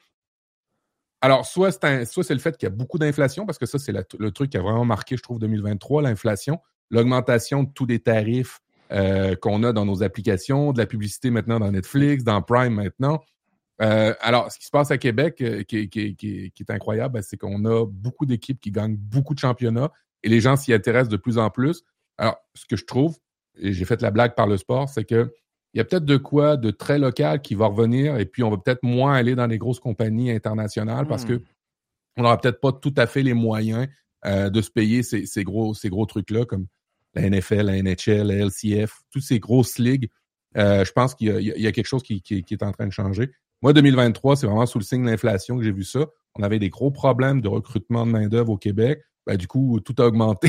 Alors soit c'est un, soit c'est le fait qu'il y a beaucoup d'inflation, parce que ça c'est la, le truc qui a vraiment marqué, je trouve, deux mille vingt-trois, l'inflation, l'augmentation de tous les tarifs euh, qu'on a dans nos applications, de la publicité maintenant dans Netflix, dans Prime maintenant. Euh, alors, ce qui se passe à Québec, euh, qui, qui, qui, qui est incroyable, ben, c'est qu'on a beaucoup d'équipes qui gagnent beaucoup de championnats et les gens s'y intéressent de plus en plus. Alors, ce que je trouve, et j'ai fait la blague par le sport, c'est que il y a peut-être de quoi de très local qui va revenir et puis on va peut-être moins aller dans les grosses compagnies internationales mmh. parce que on n'aura peut-être pas tout à fait les moyens euh, de se payer ces, ces gros ces gros trucs-là comme la N F L, la N H L, la L C F, toutes ces grosses ligues. Euh, je pense qu'il y a, il y a quelque chose qui, qui, qui est en train de changer. Moi, deux mille vingt-trois, c'est vraiment sous le signe de l'inflation que j'ai vu ça. On avait des gros problèmes de recrutement de main-d'œuvre au Québec. Ben, du coup, tout a augmenté.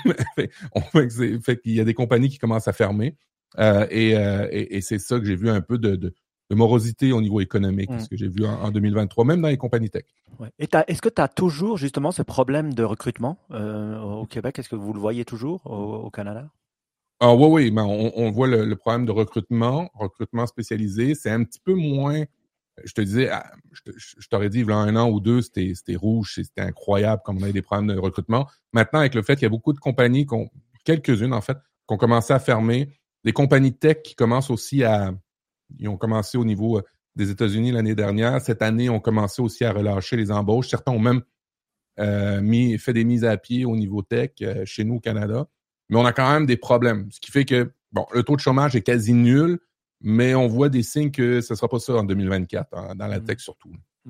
On fait, que c'est, fait qu'il y a des compagnies qui commencent à fermer. Euh, et, euh, et, et c'est ça que j'ai vu un peu de, de, de morosité au niveau économique, mmh. ce que j'ai vu en, en deux mille vingt-trois, même dans les compagnies tech. Ouais. Et est-ce que tu as toujours justement ce problème de recrutement euh, au Québec? Est-ce que vous le voyez toujours au, au Canada? Ah oui, oui, mais on, on voit le, le problème de recrutement, recrutement spécialisé. C'est un petit peu moins... Je te disais, je, je t'aurais dit, il y a un an ou deux, c'était, c'était rouge, c'était incroyable comme on avait des problèmes de recrutement. Maintenant, avec le fait qu'il y a beaucoup de compagnies, qu'on, quelques-unes en fait, qui ont commencé à fermer, des compagnies tech qui commencent aussi à... Ils ont commencé au niveau des États-Unis l'année dernière. Cette année, ont commencé aussi à relâcher les embauches. Certains ont même euh, mis, fait des mises à pied au niveau tech euh, chez nous au Canada. Mais on a quand même des problèmes. Ce qui fait que, bon, le taux de chômage est quasi nul, mais on voit des signes que ce ne sera pas ça en deux mille vingt-quatre, hein, dans la tech surtout.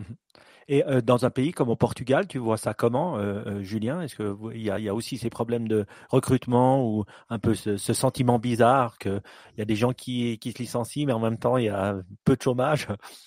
Et euh, dans un pays comme au Portugal, tu vois ça comment, euh, euh, Julien? Est-ce qu'il y a, y a aussi ces problèmes de recrutement ou un peu ce, ce sentiment bizarre qu'il y a des gens qui, qui se licencient, mais en même temps, il y a peu de chômage?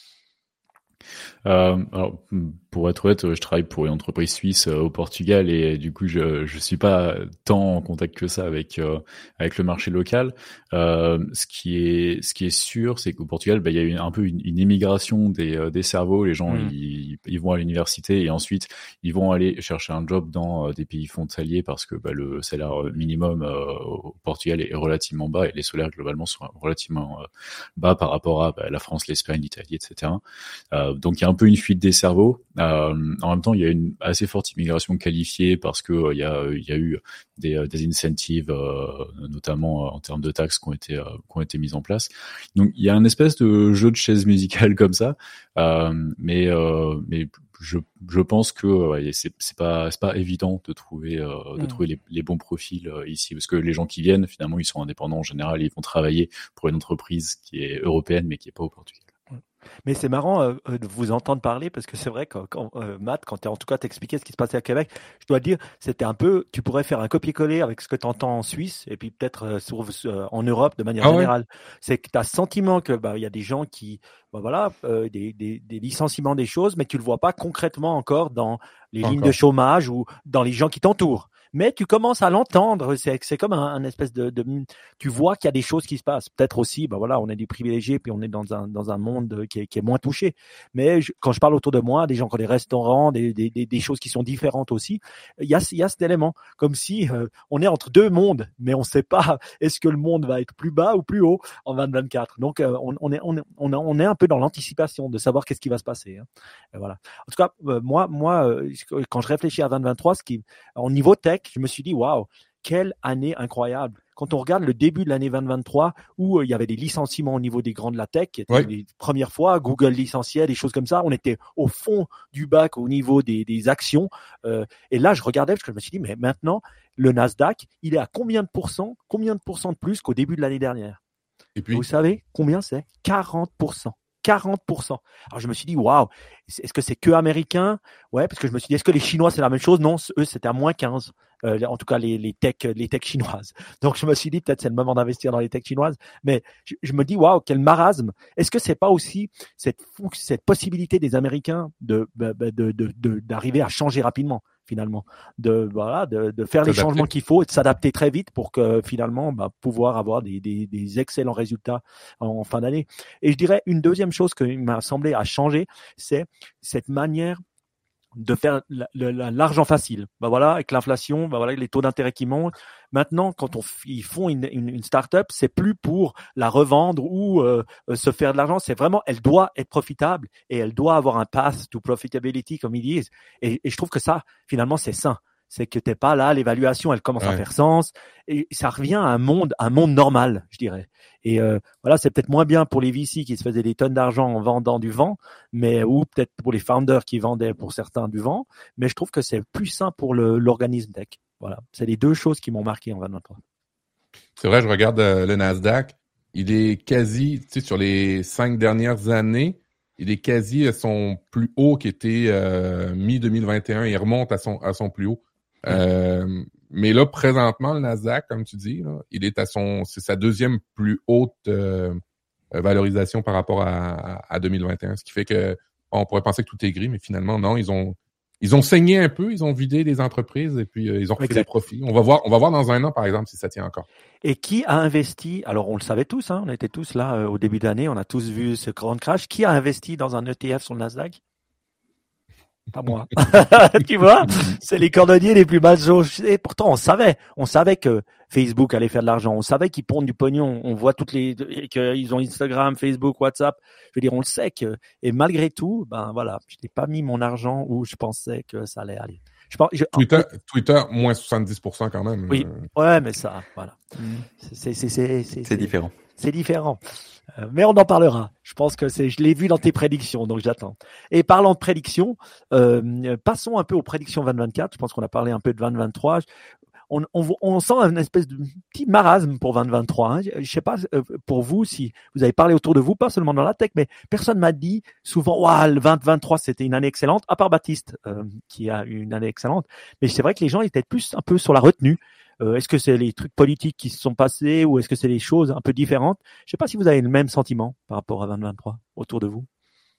Euh, alors, pour être honnête, je travaille pour une entreprise suisse euh, au Portugal et du coup, je je suis pas tant en contact que ça avec euh, avec le marché local. Euh, ce qui est ce qui est sûr, c'est qu'au Portugal, bah, il y a eu un peu une, une immigration des euh, des cerveaux. Les gens, mmh. ils ils vont à l'université et ensuite ils vont aller chercher un job dans euh, des pays frontaliers parce que bah, le salaire minimum euh, au Portugal est relativement bas et les salaires globalement sont relativement euh, bas par rapport à bah, la France, l'Espagne, l'Italie, et cetera. Euh, donc il y a un peu une fuite des cerveaux. Euh, en même temps, il y a une assez forte immigration qualifiée parce que euh, il y a il y a eu des des incentives, euh, notamment en termes de taxes, qui ont été euh, qui ont été mises en place. Donc il y a une espèce de jeu de chaises musicales comme ça, euh, mais euh, mais je je pense que ouais, c'est c'est pas c'est pas évident de trouver euh, de mmh. trouver les, les bons profils euh, ici, parce que les gens qui viennent finalement ils sont indépendants en général, ils vont travailler pour une entreprise qui est européenne mais qui est pas au Portugal. Mais c'est marrant euh, de vous entendre parler parce que c'est vrai que quand, euh, Matt, quand tu en tout cas t'expliquais ce qui se passait à Québec, je dois dire, c'était un peu, tu pourrais faire un copier-coller avec ce que tu entends en Suisse et puis peut-être euh, sur, euh, en Europe de manière ah générale. Ouais. C'est que tu as le sentiment que bah il y a des gens qui, bah voilà, euh, des, des, des licenciements, des choses, mais tu le vois pas concrètement encore dans les encore. lignes de chômage ou dans les gens qui t'entourent. Mais tu commences à l'entendre, c'est, c'est comme un, un espèce de, de, tu vois qu'il y a des choses qui se passent. Peut-être aussi, ben voilà, on est des privilégiés, puis on est dans un dans un monde qui est, qui est moins touché. Mais je, quand je parle autour de moi, des gens qui ont des restaurants, des des des, des choses qui sont différentes aussi, il y a il y a cet élément, comme si euh, on est entre deux mondes, mais on ne sait pas est-ce que le monde va être plus bas ou plus haut en vingt vingt-quatre. Donc euh, on, on est on est on est on est un peu dans l'anticipation de savoir qu'est-ce qui va se passer. Hein. Et voilà. En tout cas, euh, moi moi euh, quand je réfléchis à vingt vingt-trois, ce qui au niveau tech, je me suis dit, waouh, quelle année incroyable. Quand on regarde le début de l'année vingt vingt-trois, où euh, il y avait des licenciements au niveau des grands de la tech, qui étaient oui. les premières fois, Google licenciait, des choses comme ça, on était au fond du bac au niveau des, des actions. Euh, et là, je regardais, parce que je me suis dit, mais maintenant, le Nasdaq, il est à combien de pourcents, combien de pourcents de plus qu'au début de l'année dernière? Et puis, vous savez combien c'est? quarante pour cent. quarante pour cent. Alors je me suis dit, waouh, est-ce que c'est que américain? Ouais, parce que je me suis dit, est-ce que les Chinois c'est la même chose? Non, eux c'était à moins quinze. Euh, en tout cas les, les tech, les tech chinoises. Donc je me suis dit peut-être c'est le moment d'investir dans les tech chinoises. Mais je, je me dis, waouh, quel marasme. Est-ce que c'est pas aussi cette cette possibilité des Américains de de de, de, de d'arriver à changer rapidement? Finalement, de voilà, de, de faire les changements qu'il faut et de s'adapter très vite pour que finalement, bah, pouvoir avoir des, des, des excellents résultats en, en fin d'année. Et je dirais une deuxième chose qui m'a semblé à changer, c'est cette manière de faire la, la, l'argent facile. Bah voilà, avec l'inflation, bah voilà, les taux d'intérêt qui montent. Maintenant, quand on ils font une, une, une start-up, c'est plus pour la revendre ou euh, se faire de l'argent. C'est vraiment, elle doit être profitable et elle doit avoir un path to profitability, comme ils disent. Et, et je trouve que ça, finalement, c'est sain. C'est que t'es pas là, l'évaluation, elle commence ouais. à faire sens et ça revient à un monde, un monde normal, je dirais. Et euh, voilà, c'est peut-être moins bien pour les V C qui se faisaient des tonnes d'argent en vendant du vent, mais ou peut-être pour les founders qui vendaient pour certains du vent. Mais je trouve que c'est plus sain pour le, l'organisme tech. Voilà, c'est les deux choses qui m'ont marqué en vingt vingt-trois. C'est vrai, je regarde euh, le Nasdaq, il est quasi, tu sais, sur les cinq dernières années, il est quasi à son plus haut qui était euh, mi deux mille vingt et un. Il remonte à son à son plus haut. Euh, mais là, présentement, le Nasdaq, comme tu dis, là, il est à son, c'est sa deuxième plus haute euh, valorisation par rapport à, à, à deux mille vingt et un. Ce qui fait que bon, on pourrait penser que tout est gris, mais finalement, non, ils ont ils ont saigné un peu, ils ont vidé des entreprises et puis euh, ils ont refait des profits. On va voir, on va voir dans un an, par exemple, si ça tient encore. Et qui a investi? Alors, on le savait tous, hein, on était tous là euh, au début d'année, on a tous vu ce grand crash. Qui a investi dans un E T F sur le Nasdaq? Pas moi. Tu vois, c'est les cordonniers les plus mal jauges. Et pourtant, on savait, on savait que Facebook allait faire de l'argent. On savait qu'ils pondent du pognon. On voit toutes les, qu'ils ont Instagram, Facebook, WhatsApp. Je veux dire, on le sait que, et malgré tout, ben voilà, je n'ai pas mis mon argent où je pensais que ça allait aller. Je pense, je, Twitter, en... Twitter, moins soixante-dix pour cent quand même. Oui. Ouais, mais ça, voilà. C'est, c'est, c'est, c'est, c'est, c'est différent. C'est différent. Euh, mais on en parlera. Je pense que c'est, je l'ai vu dans tes prédictions, donc j'attends. Et parlant de prédictions, euh, passons un peu aux prédictions vingt vingt-quatre. Je pense qu'on a parlé un peu de vingt vingt-trois. On, on, on sent une espèce de petit marasme pour vingt vingt-trois. Hein. Je sais pas euh, pour vous si vous avez parlé autour de vous, pas seulement dans la tech, mais personne m'a dit souvent, waouh, le vingt vingt-trois c'était une année excellente, à part Baptiste euh, qui a eu une année excellente. Mais c'est vrai que les gens étaient plus un peu sur la retenue. Euh, est-ce que c'est les trucs politiques qui se sont passés ou est-ce que c'est des choses un peu différentes? Je sais pas si vous avez le même sentiment par rapport à vingt vingt-trois autour de vous.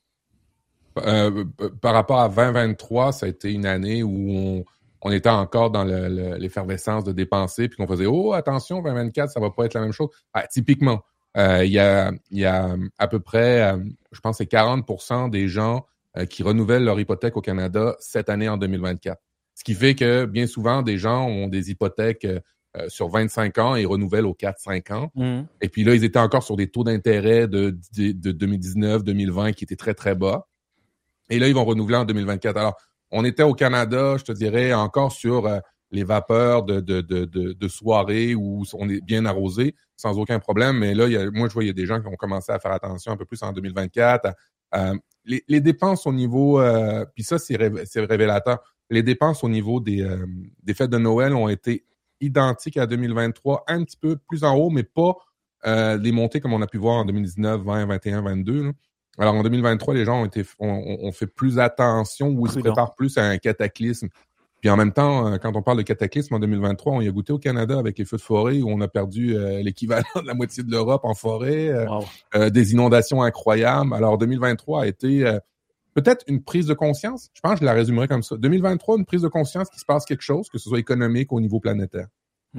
Euh, par rapport à vingt vingt-trois, ça a été une année où on, on était encore dans le, le, l'effervescence de dépenser puis qu'on faisait « Oh, attention, vingt vingt-quatre, ça va pas être la même chose. » Ah, typiquement, euh, il y a, il y a à peu près, euh, je pense que c'est quarante pour cent des gens euh, qui renouvellent leur hypothèque au Canada cette année en deux mille vingt-quatre. Ce qui fait que bien souvent, des gens ont des hypothèques euh, sur vingt-cinq ans et renouvellent aux quatre cinq ans. Mmh. Et puis là, ils étaient encore sur des taux d'intérêt de, de, de deux mille dix-neuf deux mille vingt qui étaient très, très bas. Et là, ils vont renouveler en deux mille vingt-quatre. Alors, on était au Canada, je te dirais, encore sur euh, les vapeurs de, de, de, de, de soirée où on est bien arrosé, sans aucun problème. Mais là, il y a, moi, je vois, il y a des gens qui ont commencé à faire attention un peu plus en deux mille vingt-quatre. Euh, les, les dépenses au niveau... Euh, puis ça, c'est, rév- c'est révélateur. Les dépenses au niveau des, euh, des fêtes de Noël ont été identiques à deux mille vingt-trois, un petit peu plus en haut, mais pas euh, des montées comme on a pu voir en deux mille dix-neuf, vingt, vingt et un, vingt-deux. Là. Alors en deux mille vingt-trois, les gens ont été ont, ont fait plus attention ou ils se préparent plus à un cataclysme. Puis en même temps, quand on parle de cataclysme en deux mille vingt-trois, on y a goûté au Canada avec les feux de forêt où on a perdu euh, l'équivalent de la moitié de l'Europe en forêt, euh, wow. euh, des inondations incroyables. Alors deux mille vingt-trois a été... Euh, peut-être une prise de conscience. Je pense que je la résumerai comme ça. deux mille vingt-trois, une prise de conscience qu'il se passe quelque chose, que ce soit économique au niveau planétaire.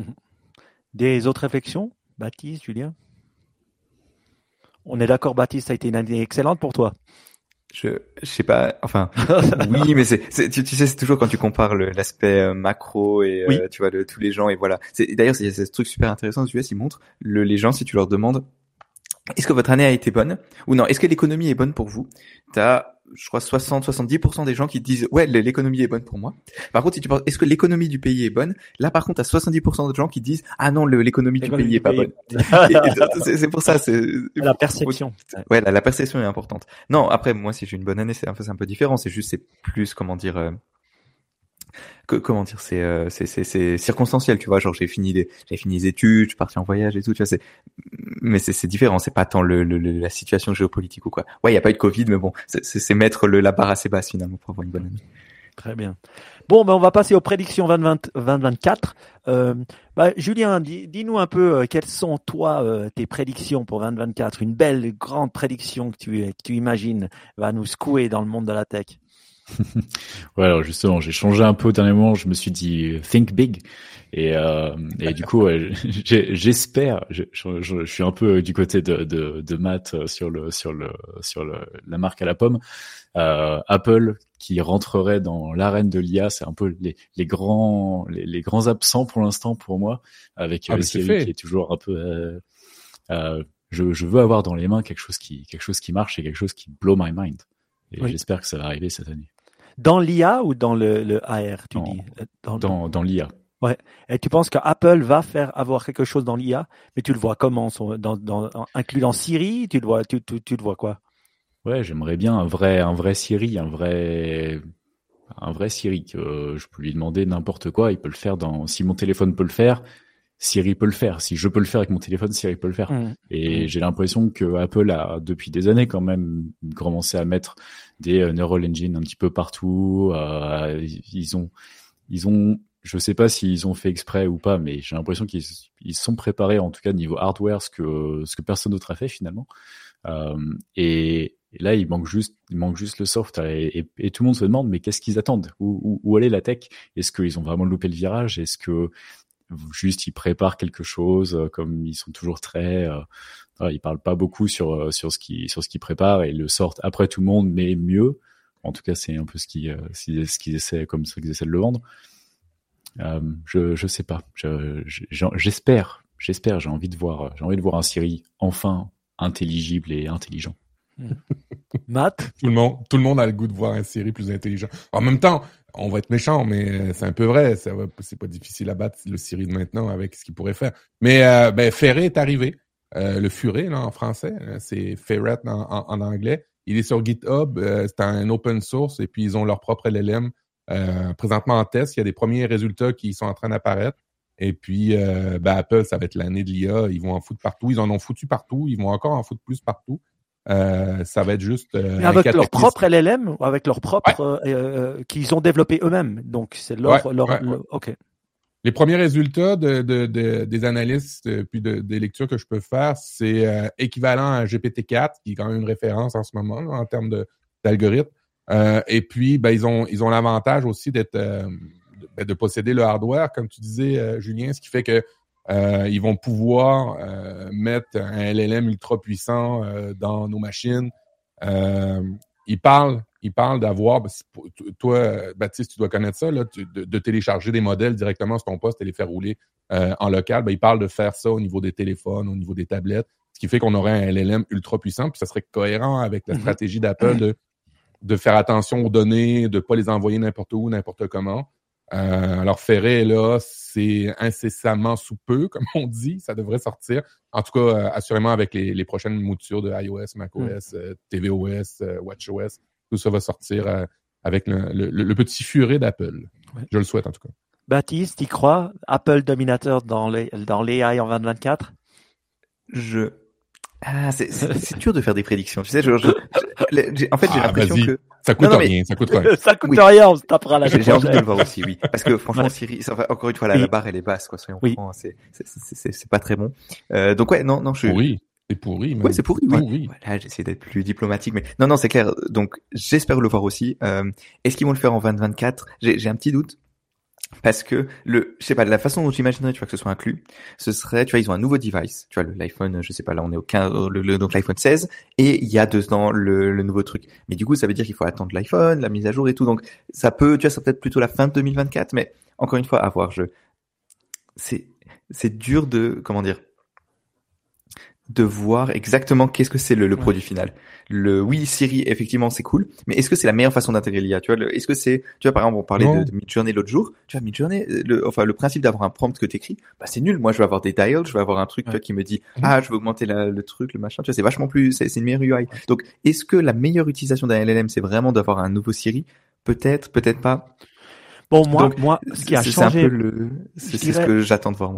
Des autres réflexions? Baptiste, Julien? On est d'accord, Baptiste, ça a été une année excellente pour toi. Je, je sais pas, enfin, oui, mais c'est, c'est tu, tu sais, c'est toujours quand tu compares le, l'aspect euh, macro et oui. euh, tu vois, de tous les gens et voilà. C'est, d'ailleurs, c'est, c'est ce truc super intéressant aux U S, ils montrent le, les gens, si tu leur demandes, est-ce que votre année a été bonne? Ou non, est-ce que l'économie est bonne pour vous? T'as, je crois, soixante à soixante-dix pour cent des gens qui disent, ouais, l'économie est bonne pour moi. Par contre, si tu penses, est-ce que l'économie du pays est bonne? Là, par contre, t'as soixante-dix pour cent de gens qui disent, ah non, le, l'économie, l'économie du pays est pas bonne. et, et, c'est, c'est pour ça, c'est... La perception. Ouais, la, la perception est importante. Non, après, moi, si j'ai une bonne année, c'est un peu, c'est un peu différent. C'est juste, c'est plus, comment dire, euh, que, comment dire, c'est, euh, c'est, c'est, c'est circonstanciel, tu vois. Genre, j'ai fini les, j'ai fini les études, je suis parti en voyage et tout, tu vois, c'est, mais c'est, c'est différent. C'est pas tant le, le, le la situation géopolitique ou quoi. Ouais, il y a pas eu de Covid, mais bon, c'est, c'est, c'est mettre le, la barre assez basse finalement pour avoir une bonne année. Très bien. Bon, ben on va passer aux prédictions vingt vingt-quatre. Euh, bah, Julien, dis, dis-nous un peu euh, quelles sont toi euh, tes prédictions pour vingt vingt-quatre. Une belle grande prédiction que tu que tu imagines va nous secouer dans le monde de la tech. Ouais, alors justement, j'ai changé un peu au dernier moment. Je me suis dit think big, et euh, et du coup, ouais, j'ai, j'espère. Je, je, je suis un peu du côté de de, de Matt sur le sur le sur le, la marque à la pomme. Euh, Apple qui rentrerait dans l'arène de l'I A, c'est un peu les, les grands les, les grands absents pour l'instant pour moi, avec ah, Siri qui est toujours un peu. Euh, euh, je, je veux avoir dans les mains quelque chose qui quelque chose qui marche et quelque chose qui blow my mind. Et oui. J'espère que ça va arriver cette année. Dans l'I A ou dans le, le A R, tu dans, dis Dans, dans, dans l'I A. Ouais. Et tu penses qu'Apple va faire avoir quelque chose dans l'I A, mais tu le vois comment, dans, dans, inclus dans Siri, tu le vois, tu, tu, tu le vois quoi? Ouais, j'aimerais bien un vrai, un vrai Siri, un vrai, un vrai Siri que je peux lui demander n'importe quoi. Il peut le faire dans, si mon téléphone peut le faire, Siri peut le faire. Si je peux le faire avec mon téléphone, Siri peut le faire. Mmh. Et mmh. j'ai l'impression que Apple a, depuis des années quand même, commencé à mettre des euh, Neural Engine un petit peu partout. Euh, ils ont, ils ont, je sais pas s'ils ont fait exprès ou pas, mais j'ai l'impression qu'ils ils sont préparés, en tout cas niveau hardware, ce que ce que personne d'autre a fait finalement. Euh, et, et là, il manque juste, il manque juste le soft. Et, et, et tout le monde se demande, mais qu'est-ce qu'ils attendent? Où, où, où allait la tech? Est-ce qu'ils ont vraiment loupé le virage? Est-ce que juste ils préparent quelque chose, comme ils sont toujours très, euh, voilà, ils parlent pas beaucoup sur sur ce qui sur ce qu'ils préparent et le sortent après tout le monde, mais mieux. En tout cas, c'est un peu ce qui euh, ce qu'ils essaient, comme ça qu'ils essaient de le vendre. Euh, je je sais pas. Je, je, j'espère j'espère. J'ai envie de voir j'ai envie de voir un Siri enfin intelligible et intelligent. Matt, tout le monde tout le monde a le goût de voir un Siri plus intelligent. En même temps, on va être méchant, mais c'est un peu vrai. Ça va, c'est pas difficile à battre le Siri de maintenant avec ce qu'il pourrait faire. Mais euh, ben Ferret est arrivé. Euh, le Furet là en français, c'est Ferret en, en, en anglais. Il est sur GitHub. Euh, c'est un open source et puis ils ont leur propre L L M euh, présentement en test. Il y a des premiers résultats qui sont en train d'apparaître. Et puis euh, ben Apple, ça va être l'année de l'I A. Ils vont en foutre partout. Ils en ont foutu partout. Ils vont encore en foutre plus partout. Euh, ça va être juste euh, avec leur propre L L M ou avec leur propre ouais. euh, qu'ils ont développé eux-mêmes. Donc c'est leur, ouais, leur, ouais, leur... ok. Les premiers résultats de, de, de des analystes euh, puis de, des lectures que je peux faire, c'est euh, équivalent à G P T quatre, qui est quand même une référence en ce moment là, en termes de d'algorithme. Euh, et puis ben ils ont ils ont l'avantage aussi d'être euh, de, de posséder le hardware, comme tu disais euh, Julien, ce qui fait que Euh, ils vont pouvoir euh, mettre un L L M ultra puissant euh, dans nos machines. Euh, ils parlent, ils parlent d'avoir, ben, toi, Baptiste, tu dois connaître ça, là, de, de télécharger des modèles directement sur ton poste et les faire rouler euh, en local. Ben, ils parlent de faire ça au niveau des téléphones, au niveau des tablettes, ce qui fait qu'on aurait un L L M ultra puissant, puis ça serait cohérent avec la stratégie d'Apple de, de faire attention aux données, de pas les envoyer n'importe où, n'importe comment. Euh, alors Ferret, là, c'est incessamment sous peu, comme on dit, ça devrait sortir. En tout cas, euh, assurément avec les, les prochaines moutures de iOS, macOS, mm. euh, tvOS, euh, watchOS, tout ça va sortir euh, avec le, le, le petit furet d'Apple. Ouais. Je le souhaite en tout cas. Baptiste, y crois? Apple dominateur dans les dans l'A I en vingt vingt-quatre? Je Ah, c'est, c'est, c'est dur de faire des prédictions. Tu sais, je, je, je, j'ai, en fait, j'ai ah, l'impression vas-y. que ça coûte non, non, rien, ça coûte rien. ça coûte oui. rien, on se tapera la J'ai, j'ai envie de le voir aussi, oui. Parce que franchement, ouais. Siri, enfin, encore une fois, la, oui. la barre elle est basse, quoi. Soyons oui. francs, c'est, c'est, c'est, c'est, c'est pas très bon. Euh, donc ouais, non, non, je. Pourri, c'est pourri. Même. Ouais, c'est pourri. Oui. oui. Voilà, j'essaie d'être plus diplomatique, mais non, non, c'est clair. Donc, j'espère le voir aussi. Euh, est-ce qu'ils vont le faire en vingt vingt-quatre? J'ai, j'ai un petit doute. Parce que le, je sais pas, la façon dont tu imaginerais, tu vois, que ce soit inclus, ce serait, tu vois, ils ont un nouveau device, tu vois, l'iPhone, je sais pas, là, on est au quinze, le, le, donc l'iPhone seize, et il y a dedans le, le nouveau truc. Mais du coup, ça veut dire qu'il faut attendre l'iPhone, la mise à jour et tout, donc ça peut, tu vois, ça peut être plutôt la fin de deux mille vingt-quatre, mais encore une fois, à voir, je, c'est, c'est dur de, comment dire, de voir exactement qu'est-ce que c'est le, le ouais. produit final. Le oui, Siri, effectivement, c'est cool, mais est-ce que c'est la meilleure façon d'intégrer l'I A? Tu vois, le, est-ce que c'est, tu vois, par exemple, on parlait non. de, de Midjourney l'autre jour. Tu vois, Midjourney, le, enfin, le principe d'avoir un prompt que t'écris, bah, c'est nul. Moi, je vais avoir des dials, je vais avoir un truc, ouais. toi, qui me dit, mmh. ah, je veux augmenter la, le truc, le machin. Tu vois, c'est vachement plus, c'est, c'est une meilleure U I. Donc, est-ce que la meilleure utilisation d'un L L M, c'est vraiment d'avoir un nouveau Siri? Peut-être, peut-être pas. Bon, moi, Donc, moi, ce qui a c'est, changé, c'est un peu le, c'est, c'est dirais... ce que j'attends de voir, moi.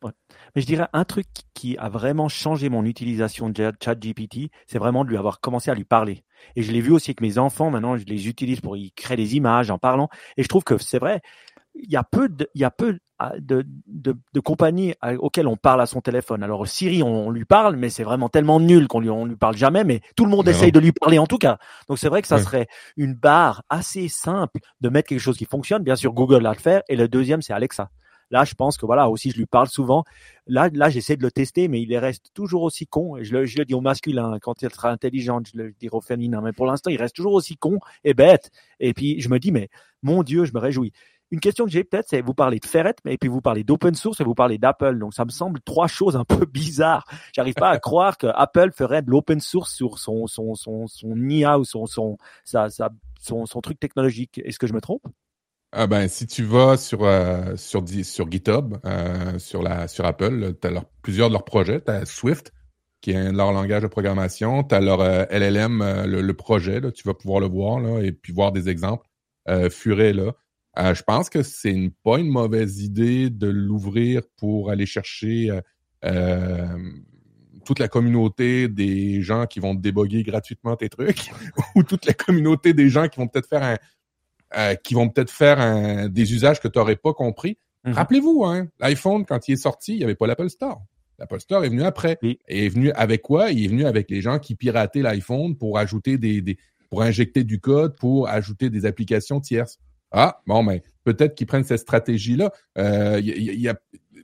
Ouais. Mais je dirais un truc qui a vraiment changé mon utilisation de ChatGPT, c'est vraiment de lui avoir commencé à lui parler. Et je l'ai vu aussi avec mes enfants. Maintenant, je les utilise pour y créer des images en parlant. Et je trouve que c'est vrai. Il y a peu de, il y a peu de, de, de compagnies auxquelles on parle à son téléphone. Alors Siri, on, on lui parle, mais c'est vraiment tellement nul qu'on lui, on lui parle jamais. Mais tout le monde Mais essaye non. de lui parler en tout cas. Donc c'est vrai que ça Ouais. serait une barre assez simple de mettre quelque chose qui fonctionne. Bien sûr, Google a le faire. Et le deuxième, c'est Alexa. Là, je pense que voilà, aussi, je lui parle souvent. Là, là, j'essaie de le tester, mais il reste toujours aussi con. Je le, je le dis au masculin, quand il sera intelligent, je le dirai au féminin. Mais pour l'instant, il reste toujours aussi con et bête. Et puis, je me dis, mais mon Dieu, je me réjouis. Une question que j'ai peut-être, c'est vous parlez de Ferret, mais puis vous parlez d'open source et vous parlez d'Apple. Donc, ça me semble trois choses un peu bizarres. J'arrive pas à croire que Apple ferait de l'open source sur son, son, son, son I A ou son, son, sa, sa, son, son truc technologique. Est-ce que je me trompe? Ah ben, si tu vas sur euh, sur sur GitHub, euh, sur la sur Apple, tu as plusieurs de leurs projets. Tu as Swift, qui est un de leur langage de programmation. Tu as leur euh, L L M, euh, le, le projet, là, tu vas pouvoir le voir là, et puis voir des exemples. Euh, Furet, là. Euh, je pense que c'est une, pas une mauvaise idée de l'ouvrir pour aller chercher euh, euh, toute la communauté des gens qui vont déboguer gratuitement tes trucs, ou toute la communauté des gens qui vont peut-être faire un Euh, qui vont peut-être faire un, des usages que tu n'aurais pas compris. Mm-hmm. Rappelez-vous, hein, l'iPhone, quand il est sorti, il n'y avait pas l'Apple Store. L'Apple Store est venu après. Oui. Et est venu avec quoi? Il est venu avec les gens qui pirataient l'iPhone pour ajouter des, des pour injecter du code, pour ajouter des applications tierces. Ah, bon, ben, peut-être qu'ils prennent cette stratégie-là. Il euh, y, y, y, a,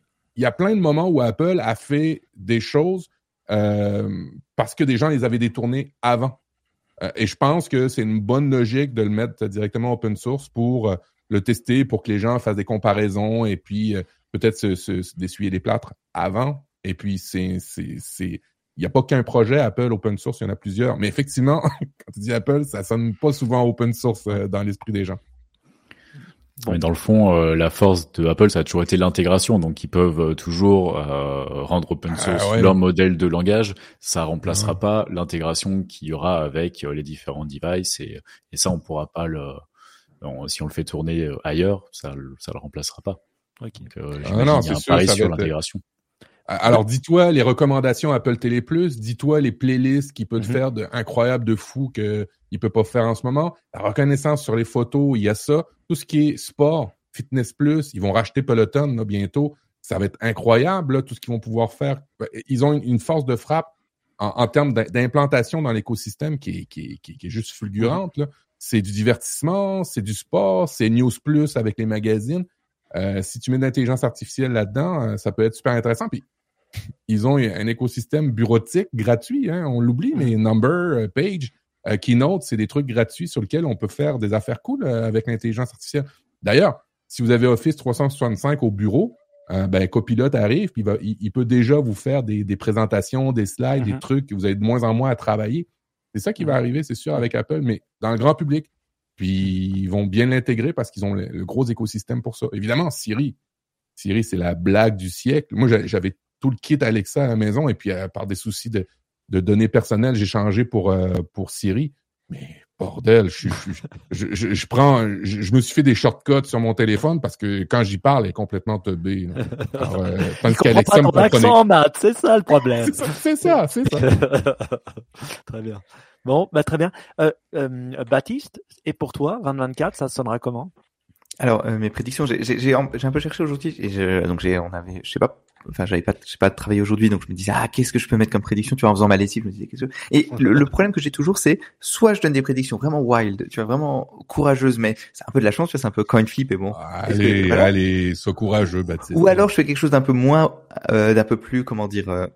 y a plein de moments où Apple a fait des choses euh, parce que des gens les avaient détournées avant. Et je pense que c'est une bonne logique de le mettre directement open source pour euh, le tester, pour que les gens fassent des comparaisons et puis euh, peut-être se, se, se d'essuyer les plâtres avant. Et puis, c'est, c'est, c'est, il n'y a pas qu'un projet Apple open source, il y en a plusieurs. Mais effectivement, quand tu dis Apple, ça sonne pas souvent open source euh, dans l'esprit des gens. Bon. Mais dans le fond, euh, la force de Apple, ça a toujours été l'intégration. Donc, ils peuvent euh, toujours euh, rendre open source ah, ouais. leur modèle de langage. Ça remplacera ah. pas l'intégration qu'il y aura avec euh, les différents devices. Et, et ça, on pourra pas le... On, si on le fait tourner ailleurs, ça ça le remplacera pas. Okay. Donc, euh, ah non, c'est sûr, ça sur être... l'intégration. Alors, dis-toi les recommandations Apple T V plus, dis-toi les playlists qu'il peut te mm-hmm. faire de incroyables, de fou que il peut pas faire en ce moment. La reconnaissance sur les photos, il y a ça. Tout ce qui est sport, fitness plus, ils vont racheter Peloton là, bientôt. Ça va être incroyable, là, tout ce qu'ils vont pouvoir faire. Ils ont une force de frappe en, en termes d'implantation dans l'écosystème qui est, qui est, qui est, qui est juste fulgurante. Là. C'est du divertissement, c'est du sport, c'est News Plus avec les magazines. Euh, si tu mets de l'intelligence artificielle là-dedans, euh, ça peut être super intéressant. Puis ils ont un écosystème bureautique gratuit, hein, on l'oublie, mais Number, euh, Page, euh, Keynote, c'est des trucs gratuits sur lesquels on peut faire des affaires cool euh, avec l'intelligence artificielle. D'ailleurs, si vous avez Office trois cent soixante-cinq au bureau, euh, ben Copilot arrive, puis il, va, il, il peut déjà vous faire des, des présentations, des slides, mm-hmm. des trucs que vous avez de moins en moins à travailler. C'est ça qui va arriver, c'est sûr, avec Apple, mais dans le grand public. Puis ils vont bien l'intégrer parce qu'ils ont le, le gros écosystème pour ça. Évidemment, Siri. Siri, c'est la blague du siècle. Moi, j'avais tout le kit Alexa à la maison et puis euh, par des soucis de, de données personnelles, j'ai changé pour euh, pour Siri. Mais bordel, je, je, je, je, je prends, je, je me suis fait des shortcuts sur mon téléphone parce que quand j'y parle, elle est complètement teubée. Alors, euh, parce qu'Alexa me accent, Matt, c'est ça le problème. c'est ça, c'est ça. C'est ça. Très bien. Bon, bah très bien. Euh, euh, Baptiste, et pour toi, vingt vingt-quatre, ça sonnera comment? Alors, euh, mes prédictions, j'ai, j'ai, j'ai un peu cherché aujourd'hui, et je, donc j'ai, on avait, je sais pas, enfin, j'avais pas, j'ai pas travaillé aujourd'hui, donc je me disais, ah, qu'est-ce que je peux mettre comme prédiction, tu vois, en faisant ma lessive, je me disais, qu'est-ce que, et le, le problème que j'ai toujours, c'est, soit je donne des prédictions vraiment wild, tu vois, vraiment courageuses, mais c'est un peu de la chance, tu vois, c'est un peu coin flip, et bon. Allez, que, voilà. allez, sois courageux, Baptiste. Ou alors, je fais quelque chose d'un peu moins, euh, d'un peu plus, comment dire, euh,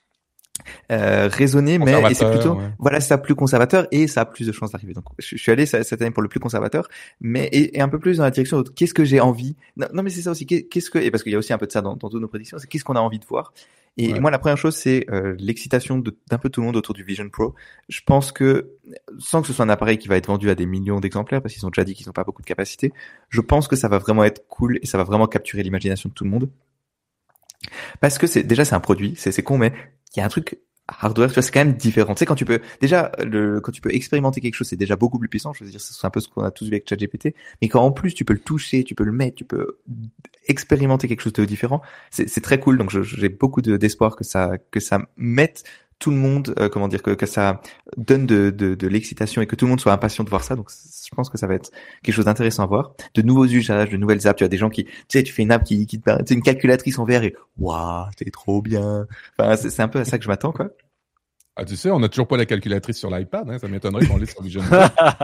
Euh, raisonné, mais et c'est plutôt ouais. voilà, ça plus conservateur et ça a plus de chances d'arriver. Donc je, je suis allé cette année pour le plus conservateur, mais et, et un peu plus dans la direction de qu'est-ce que j'ai envie. Non, non mais c'est ça aussi. Qu'est-ce que et parce qu'il y a aussi un peu de ça dans, dans toutes nos prédictions, c'est qu'est-ce qu'on a envie de voir. Et, ouais. et moi la première chose c'est euh, l'excitation de, d'un peu tout le monde autour du Vision Pro. Je pense que sans que ce soit un appareil qui va être vendu à des millions d'exemplaires parce qu'ils ont déjà dit qu'ils n'ont pas beaucoup de capacité, je pense que ça va vraiment être cool et ça va vraiment capturer l'imagination de tout le monde. Parce que c'est déjà c'est un produit, c'est c'est con mais il y a un truc hardware, tu vois, c'est quand même différent. Tu sais, quand tu peux, déjà, le, quand tu peux expérimenter quelque chose, c'est déjà beaucoup plus puissant. Je veux dire, c'est un peu ce qu'on a tous vu avec ChatGPT. Mais quand en plus, tu peux le toucher, tu peux le mettre, tu peux expérimenter quelque chose de différent, c'est, c'est très cool. Donc, je, j'ai beaucoup de, d'espoir que ça, que ça mette tout le monde, euh, comment dire, que, que ça donne de, de, de l'excitation et que tout le monde soit impatient de voir ça. Donc, je pense que ça va être quelque chose d'intéressant à voir. De nouveaux usages, de nouvelles apps. Tu as des gens qui, tu sais, tu fais une app qui, qui te permet, tu sais, une calculatrice en verre et waouh, c'est trop bien. Enfin, c'est, c'est un peu à ça que je m'attends, quoi. Ah, tu sais, on n'a toujours pas la calculatrice sur l'iPad, hein. Ça m'étonnerait qu'on l'ait sur Vision Pro.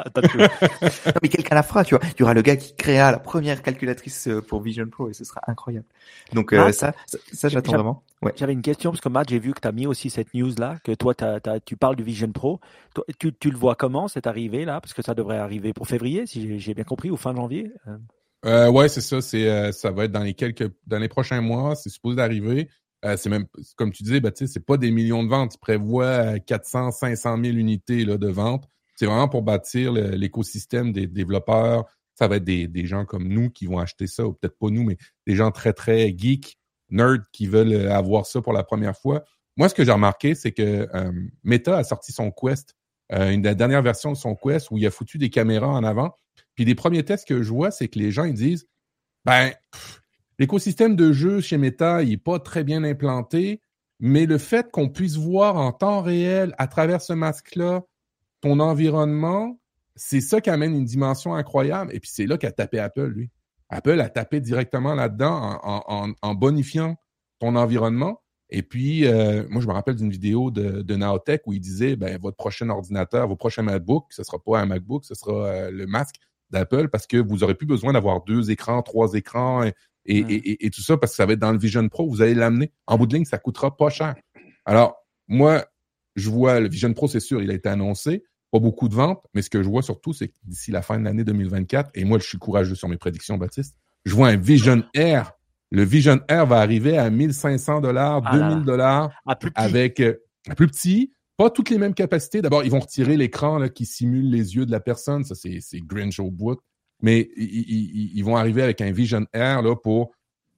Non, mais quelqu'un la fera, tu vois. Il y aura le gars qui créera la première calculatrice pour Vision Pro et ce sera incroyable. Donc, euh, ça, ça, ça, j'attends j'avais, vraiment. Ouais. J'avais une question parce que Matt, j'ai vu que tu as mis aussi cette news-là, que toi, t'as, t'as, tu parles du Vision Pro. Toi, tu, tu le vois comment, cette arrivée-là? Parce que ça devrait arriver pour février, si j'ai, j'ai bien compris, ou fin janvier. Euh... Euh, ouais, c'est ça. C'est, euh, ça va être dans les quelques, dans les prochains mois. C'est supposé d'arriver. Euh, c'est même, comme tu disais, bah, tu sais, c'est pas des millions de ventes. Ils prévoient quatre cents, cinq cent mille unités là, de vente. C'est vraiment pour bâtir le, l'écosystème des développeurs. Ça va être des, des gens comme nous qui vont acheter ça, ou peut-être pas nous, mais des gens très, très geeks, nerds qui veulent avoir ça pour la première fois. Moi, ce que j'ai remarqué, c'est que euh, Meta a sorti son Quest, euh, une la dernière version de son Quest où il a foutu des caméras en avant. Puis les premiers tests que je vois, c'est que les gens ils disent, ben, pff, l'écosystème de jeu chez Meta, il est pas très bien implanté, mais le fait qu'on puisse voir en temps réel, à travers ce masque-là, ton environnement, c'est ça qui amène une dimension incroyable. Et puis c'est là qu'a tapé Apple, lui. Apple a tapé directement là-dedans en, en, en bonifiant ton environnement. Et puis, euh, moi, je me rappelle d'une vidéo de, de Naotech où il disait, ben, votre prochain ordinateur, vos prochains MacBooks, ce sera pas un MacBook, ce sera euh, le masque d'Apple parce que vous aurez plus besoin d'avoir deux écrans, trois écrans et, et, mmh. et, et, et tout ça parce que ça va être dans le Vision Pro. Vous allez l'amener. En bout de ligne, ça coûtera pas cher. Alors, moi, je vois le Vision Pro, c'est sûr, il a été annoncé. Pas beaucoup de ventes, mais ce que je vois surtout, c'est que d'ici la fin de l'année deux mille vingt-quatre, et moi, je suis courageux sur mes prédictions, Baptiste, je vois un Vision Air. Le Vision Air va arriver à mille cinq cents dollars, ah deux mille dollars avec euh, un plus petit, pas toutes les mêmes capacités. D'abord, ils vont retirer l'écran là, qui simule les yeux de la personne. Ça, c'est, c'est Grinch au bout. Mais ils, ils, ils vont arriver avec un Vision Air là, pour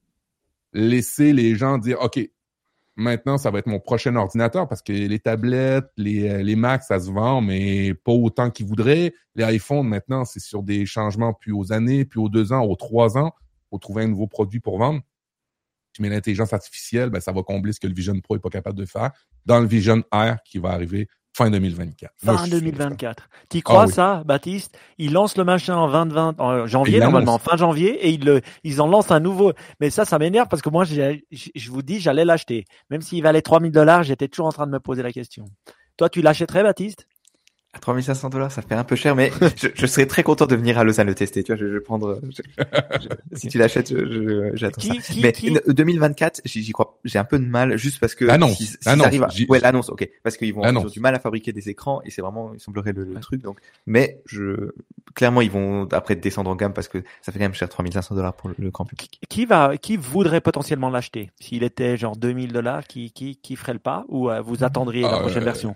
laisser les gens dire, OK, maintenant, ça va être mon prochain ordinateur parce que les tablettes, les, les Macs, ça se vend, mais pas autant qu'ils voudraient. Les iPhones, maintenant, c'est sur des changements plus aux années, plus aux deux ans, aux trois ans. Il faut trouver un nouveau produit pour vendre. Tu mets l'intelligence artificielle, ben, ça va combler ce que le Vision Pro n'est pas capable de faire dans le Vision Air qui va arriver fin deux mille vingt-quatre. Fin Moi, deux mille vingt-quatre. Tu crois ah, oui. ça, Baptiste? Ils lancent le machin en vingt vingt, en janvier, normalement, fin janvier, et ils, le, ils en lancent un nouveau. Mais ça, ça m'énerve parce que moi, j'ai, je vous dis, j'allais l'acheter. Même s'il valait trois mille dollars, j'étais toujours en train de me poser la question. Toi, tu l'achèterais, Baptiste? À trois mille cinq cents dollars, ça fait un peu cher, mais je, je serais très content de venir à Lausanne le tester. Tu vois, je, je vais prendre. Je, je, si tu l'achètes, je, je, j'attends qui, ça. Qui, mais qui... deux mille vingt-quatre, j'y, j'y crois. J'ai un peu de mal, juste parce que l'annonce, si, si l'annonce, arrive à... ouais, l'annonce, ok, parce qu'ils vont ils ont du mal à fabriquer des écrans et c'est vraiment, il semblerait le, le ouais. truc. Donc, mais je, clairement, ils vont après descendre en gamme parce que ça fait quand même cher, trois mille cinq cents dollars pour le, le grand public. Qui va, qui voudrait potentiellement l'acheter s'il était genre deux mille dollars, qui, qui, qui ferait le pas ou euh, vous attendriez ah, la prochaine euh... version?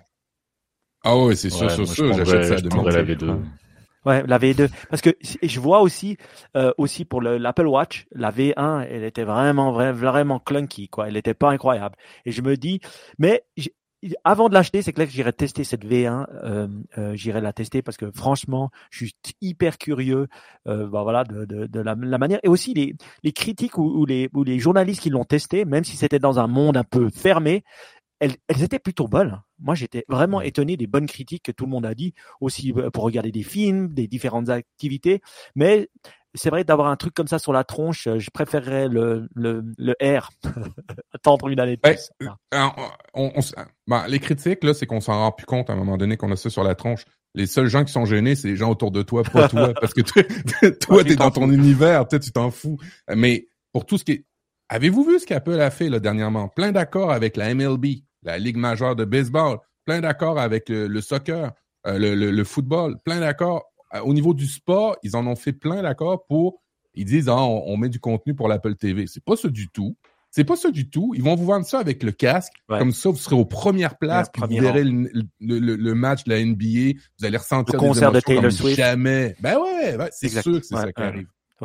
Ah oui, c'est sûr, c'est sûr, j'achète ça. Je prendrais la V deux. Ouais, la V deux. Parce que je vois aussi, euh, aussi pour le, l'Apple Watch, la V un, elle était vraiment, vraiment clunky, quoi. Elle était pas incroyable. Et je me dis, mais avant de l'acheter, c'est clair que j'irai tester cette V un. Euh, euh, j'irai la tester parce que franchement, je suis hyper curieux, euh, bah voilà, de, de, de la, la manière. Et aussi les, les critiques ou, ou les, ou les journalistes qui l'ont testé, même si c'était dans un monde un peu fermé. Elles, elles étaient plutôt bonnes. Moi, j'étais vraiment étonné des bonnes critiques que tout le monde a dit, aussi pour regarder des films, des différentes activités. Mais c'est vrai, d'avoir un truc comme ça sur la tronche, je préférerais le, le, le R. Attendre une année de plus. Ouais, on, on, on, ben, les critiques, là, c'est qu'on s'en rend plus compte à un moment donné qu'on a ça sur la tronche. Les seuls gens qui sont gênés, c'est les gens autour de toi, pas toi. Parce que toi, toi ouais, t'es dans ton univers, toi, tu t'en fous. Mais pour tout ce qui est... Avez-vous vu ce qu'Apple a fait là, dernièrement? Plein d'accords avec la M L B, la Ligue majeure de baseball, plein d'accords avec le, le soccer, euh, le, le, le football, plein d'accords. Au niveau du sport, ils en ont fait plein d'accords pour... Ils disent ah, on, on met du contenu pour l'Apple T V. C'est pas ça du tout. C'est pas ça du tout. Ils vont vous vendre ça avec le casque. Ouais. Comme ça, vous serez aux premières places, puis vous verrez le, le, le, le match de la N B A. Vous allez ressentir le concert des émotions de Taylor comme Swift. Jamais. Ben ouais, ouais c'est exact. sûr que c'est ouais, ça qui ouais. arrive. Ouais.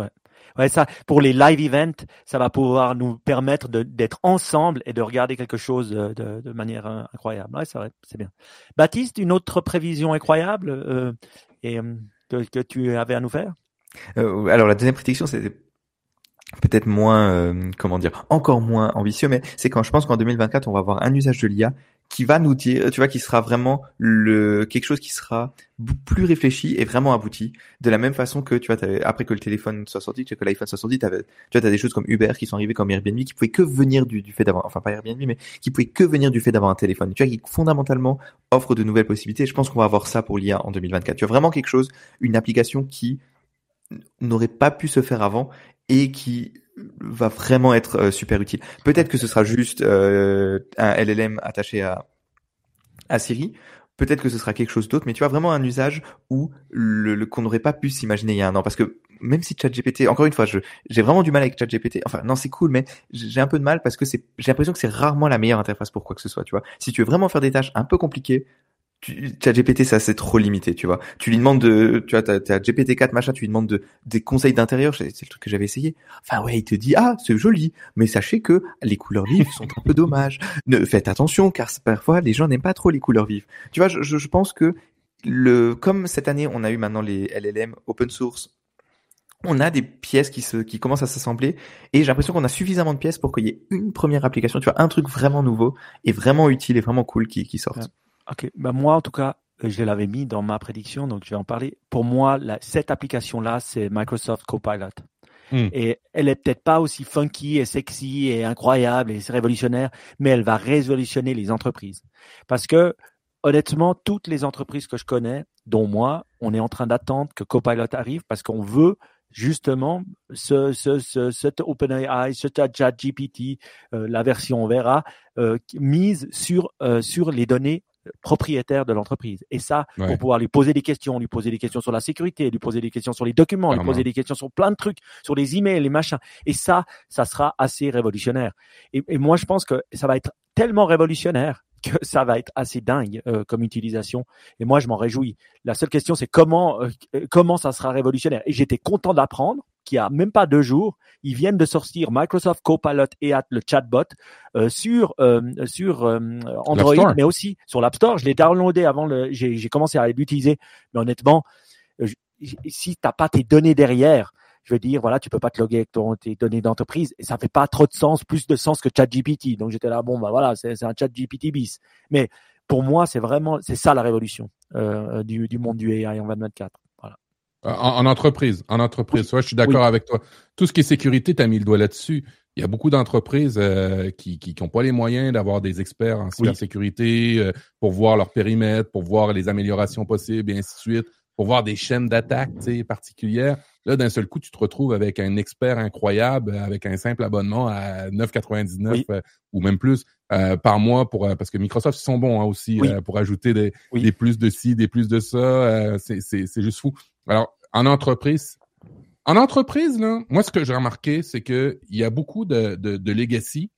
Ouais, ça, pour les live events, ça va pouvoir nous permettre de, d'être ensemble et de regarder quelque chose de, de, de manière incroyable. Ouais, c'est vrai, c'est bien. Baptiste, une autre prévision incroyable euh, et que, que tu avais à nous faire? Euh, alors la deuxième prédiction, c'était peut-être moins, euh, comment dire, encore moins ambitieux, mais c'est quand je pense qu'en deux mille vingt-quatre, on va avoir un usage de l'I A qui va nous dire, tu vois, qui sera vraiment le quelque chose qui sera plus réfléchi et vraiment abouti. De la même façon que, tu vois, t'avais, après que le téléphone soit sorti, que l'iPhone soit sorti, t'avais, tu vois, t'as des choses comme Uber qui sont arrivées comme Airbnb, qui pouvaient que venir du, du fait d'avoir, enfin pas Airbnb, mais qui pouvaient que venir du fait d'avoir un téléphone. Tu vois, qui fondamentalement offre de nouvelles possibilités. Je pense qu'on va avoir ça pour l'I A en deux mille vingt-quatre. Tu vois, vraiment quelque chose, une application qui n'aurait pas pu se faire avant et qui va vraiment être euh, super utile. Peut-être que ce sera juste euh, un L L M attaché à, à Siri. Peut-être que ce sera quelque chose d'autre, mais tu vois, vraiment un usage où le, le qu'on n'aurait pas pu s'imaginer il y a un an. Parce que même si ChatGPT, encore une fois, je, j'ai vraiment du mal avec ChatGPT. Enfin, non, c'est cool, mais j'ai un peu de mal parce que c'est, j'ai l'impression que c'est rarement la meilleure interface pour quoi que ce soit, tu vois. Si tu veux vraiment faire des tâches un peu compliquées, Tu, ChatGPT, ça c'est trop limité, tu vois. Tu lui demandes de, tu vois, t'as, t'as G P T quatre machin, tu lui demandes de des conseils d'intérieur, c'est, c'est le truc que j'avais essayé. Enfin ouais, il te dit ah c'est joli, mais sachez que les couleurs vives sont un peu dommages. Ne faites attention car parfois les gens n'aiment pas trop les couleurs vives. Tu vois, je, je, je pense que le comme cette année on a eu maintenant les L L M open source. On a des pièces qui se, qui commencent à s'assembler et j'ai l'impression qu'on a suffisamment de pièces pour qu'il y ait une première application, tu vois, un truc vraiment nouveau et vraiment utile et vraiment cool qui, qui sorte. Ouais. Ok, ben moi en tout cas, je l'avais mis dans ma prédiction, donc je vais en parler. Pour moi, la, cette application-là, c'est Microsoft Copilot. Mm. Et elle est peut-être pas aussi funky et sexy et incroyable et révolutionnaire, mais elle va révolutionner les entreprises. Parce que honnêtement, toutes les entreprises que je connais, dont moi, on est en train d'attendre que Copilot arrive parce qu'on veut justement ce, ce, ce, cet OpenAI, ce ChatGPT, euh, la version on verra, euh, mise sur euh, sur les données propriétaire de l'entreprise. Et ça, ouais. pour pouvoir lui poser des questions, lui poser des questions sur la sécurité, lui poser des questions sur les documents, Clairement. lui poser des questions sur plein de trucs, sur les emails, les machins. Et ça, ça sera assez révolutionnaire. Et, et moi, je pense que ça va être tellement révolutionnaire que ça va être assez dingue euh, comme utilisation. Et moi, je m'en réjouis. La seule question, c'est comment euh, comment ça sera révolutionnaire. Et j'étais content d'apprendre qu'il y a même pas deux jours, ils viennent de sortir Microsoft Copilot et le chatbot euh, sur euh, sur euh, Android, mais aussi sur l'App Store. Je l'ai downloadé avant le, j'ai, j'ai commencé à l'utiliser, mais honnêtement, euh, si t'as pas tes données derrière, je veux dire, voilà, tu peux pas te loguer avec ton, tes données d'entreprise et ça fait pas trop de sens, plus de sens que ChatGPT. Donc j'étais là, bon bah voilà, c'est, c'est un ChatGPT bis. Mais pour moi, c'est vraiment, c'est ça la révolution euh, du, du monde du A I en vingt vingt-quatre. Voilà. En, en entreprise, en entreprise, oui. Ouais, je suis d'accord oui. avec toi. Tout ce qui est sécurité, tu as mis le doigt là-dessus. Il y a beaucoup d'entreprises euh, qui qui n'ont pas les moyens d'avoir des experts en cybersécurité oui. euh, pour voir leur périmètre, pour voir les améliorations possibles et ainsi de suite, pour voir des chaînes d'attaque particulières. Là, d'un seul coup, tu te retrouves avec un expert incroyable, avec un simple abonnement à neuf quatre-vingt-dix-neuf oui. euh, ou même plus euh, par mois, pour euh, parce que Microsoft, ils sont bons hein, aussi oui. euh, pour ajouter des, oui. des plus de ci, des plus de ça. Euh, c'est, c'est, c'est juste fou. Alors, en entreprise, en entreprise, là, moi, ce que j'ai remarqué, c'est que il y a beaucoup de, de, de legacy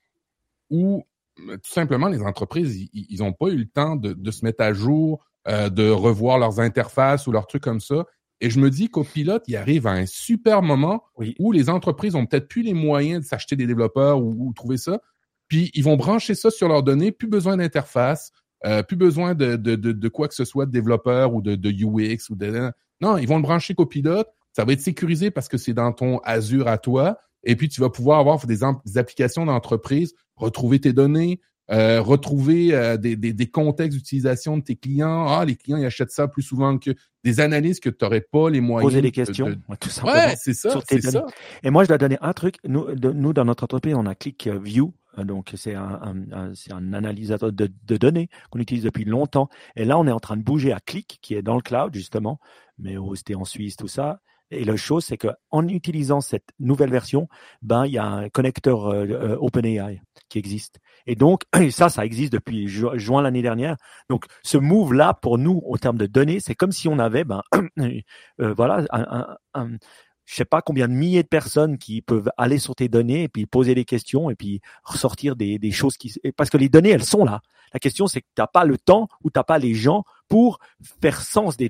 où tout simplement les entreprises, ils n'ont pas eu le temps de, de se mettre à jour, euh, de revoir leurs interfaces ou leurs trucs comme ça. Et je me dis qu'au pilote, il arrive à un super moment oui. où les entreprises ont peut-être plus les moyens de s'acheter des développeurs ou, ou trouver ça. Puis ils vont brancher ça sur leurs données, plus besoin d'interface, euh, plus besoin de, de, de, de quoi que ce soit de développeurs ou de, de U X ou de. Non, ils vont le brancher copilote. Ça va être sécurisé parce que c'est dans ton Azure à toi. Et puis, tu vas pouvoir avoir des, des applications d'entreprise, retrouver tes données, euh, retrouver euh, des, des, des contextes d'utilisation de tes clients. Ah, les clients, ils achètent ça plus souvent que des analyses que tu n'aurais pas les moyens. Poser des questions, de, de... Ouais, tout simplement. Ouais, c'est ça, c'est données. ça. Et moi, je dois donner un truc. Nous, de, nous dans notre entreprise, on a ClickView. Donc, c'est un, un, un, c'est un analysateur de, de données qu'on utilise depuis longtemps. Et là, on est en train de bouger à Click, qui est dans le cloud, justement, mais hosté en Suisse, tout ça. Et la chose, c'est qu'en utilisant cette nouvelle version, ben il y a un connecteur euh, OpenAI qui existe. Et donc ça, ça existe depuis ju- juin l'année dernière. Donc ce move-là, pour nous, en termes de données, c'est comme si on avait, ben euh, voilà, un, un, un, je sais pas combien de milliers de personnes qui peuvent aller sur tes données et puis poser des questions et puis ressortir des, des choses qui, parce que les données, elles sont là. La question, c'est que t'as pas le temps ou t'as pas les gens pour faire sens des données.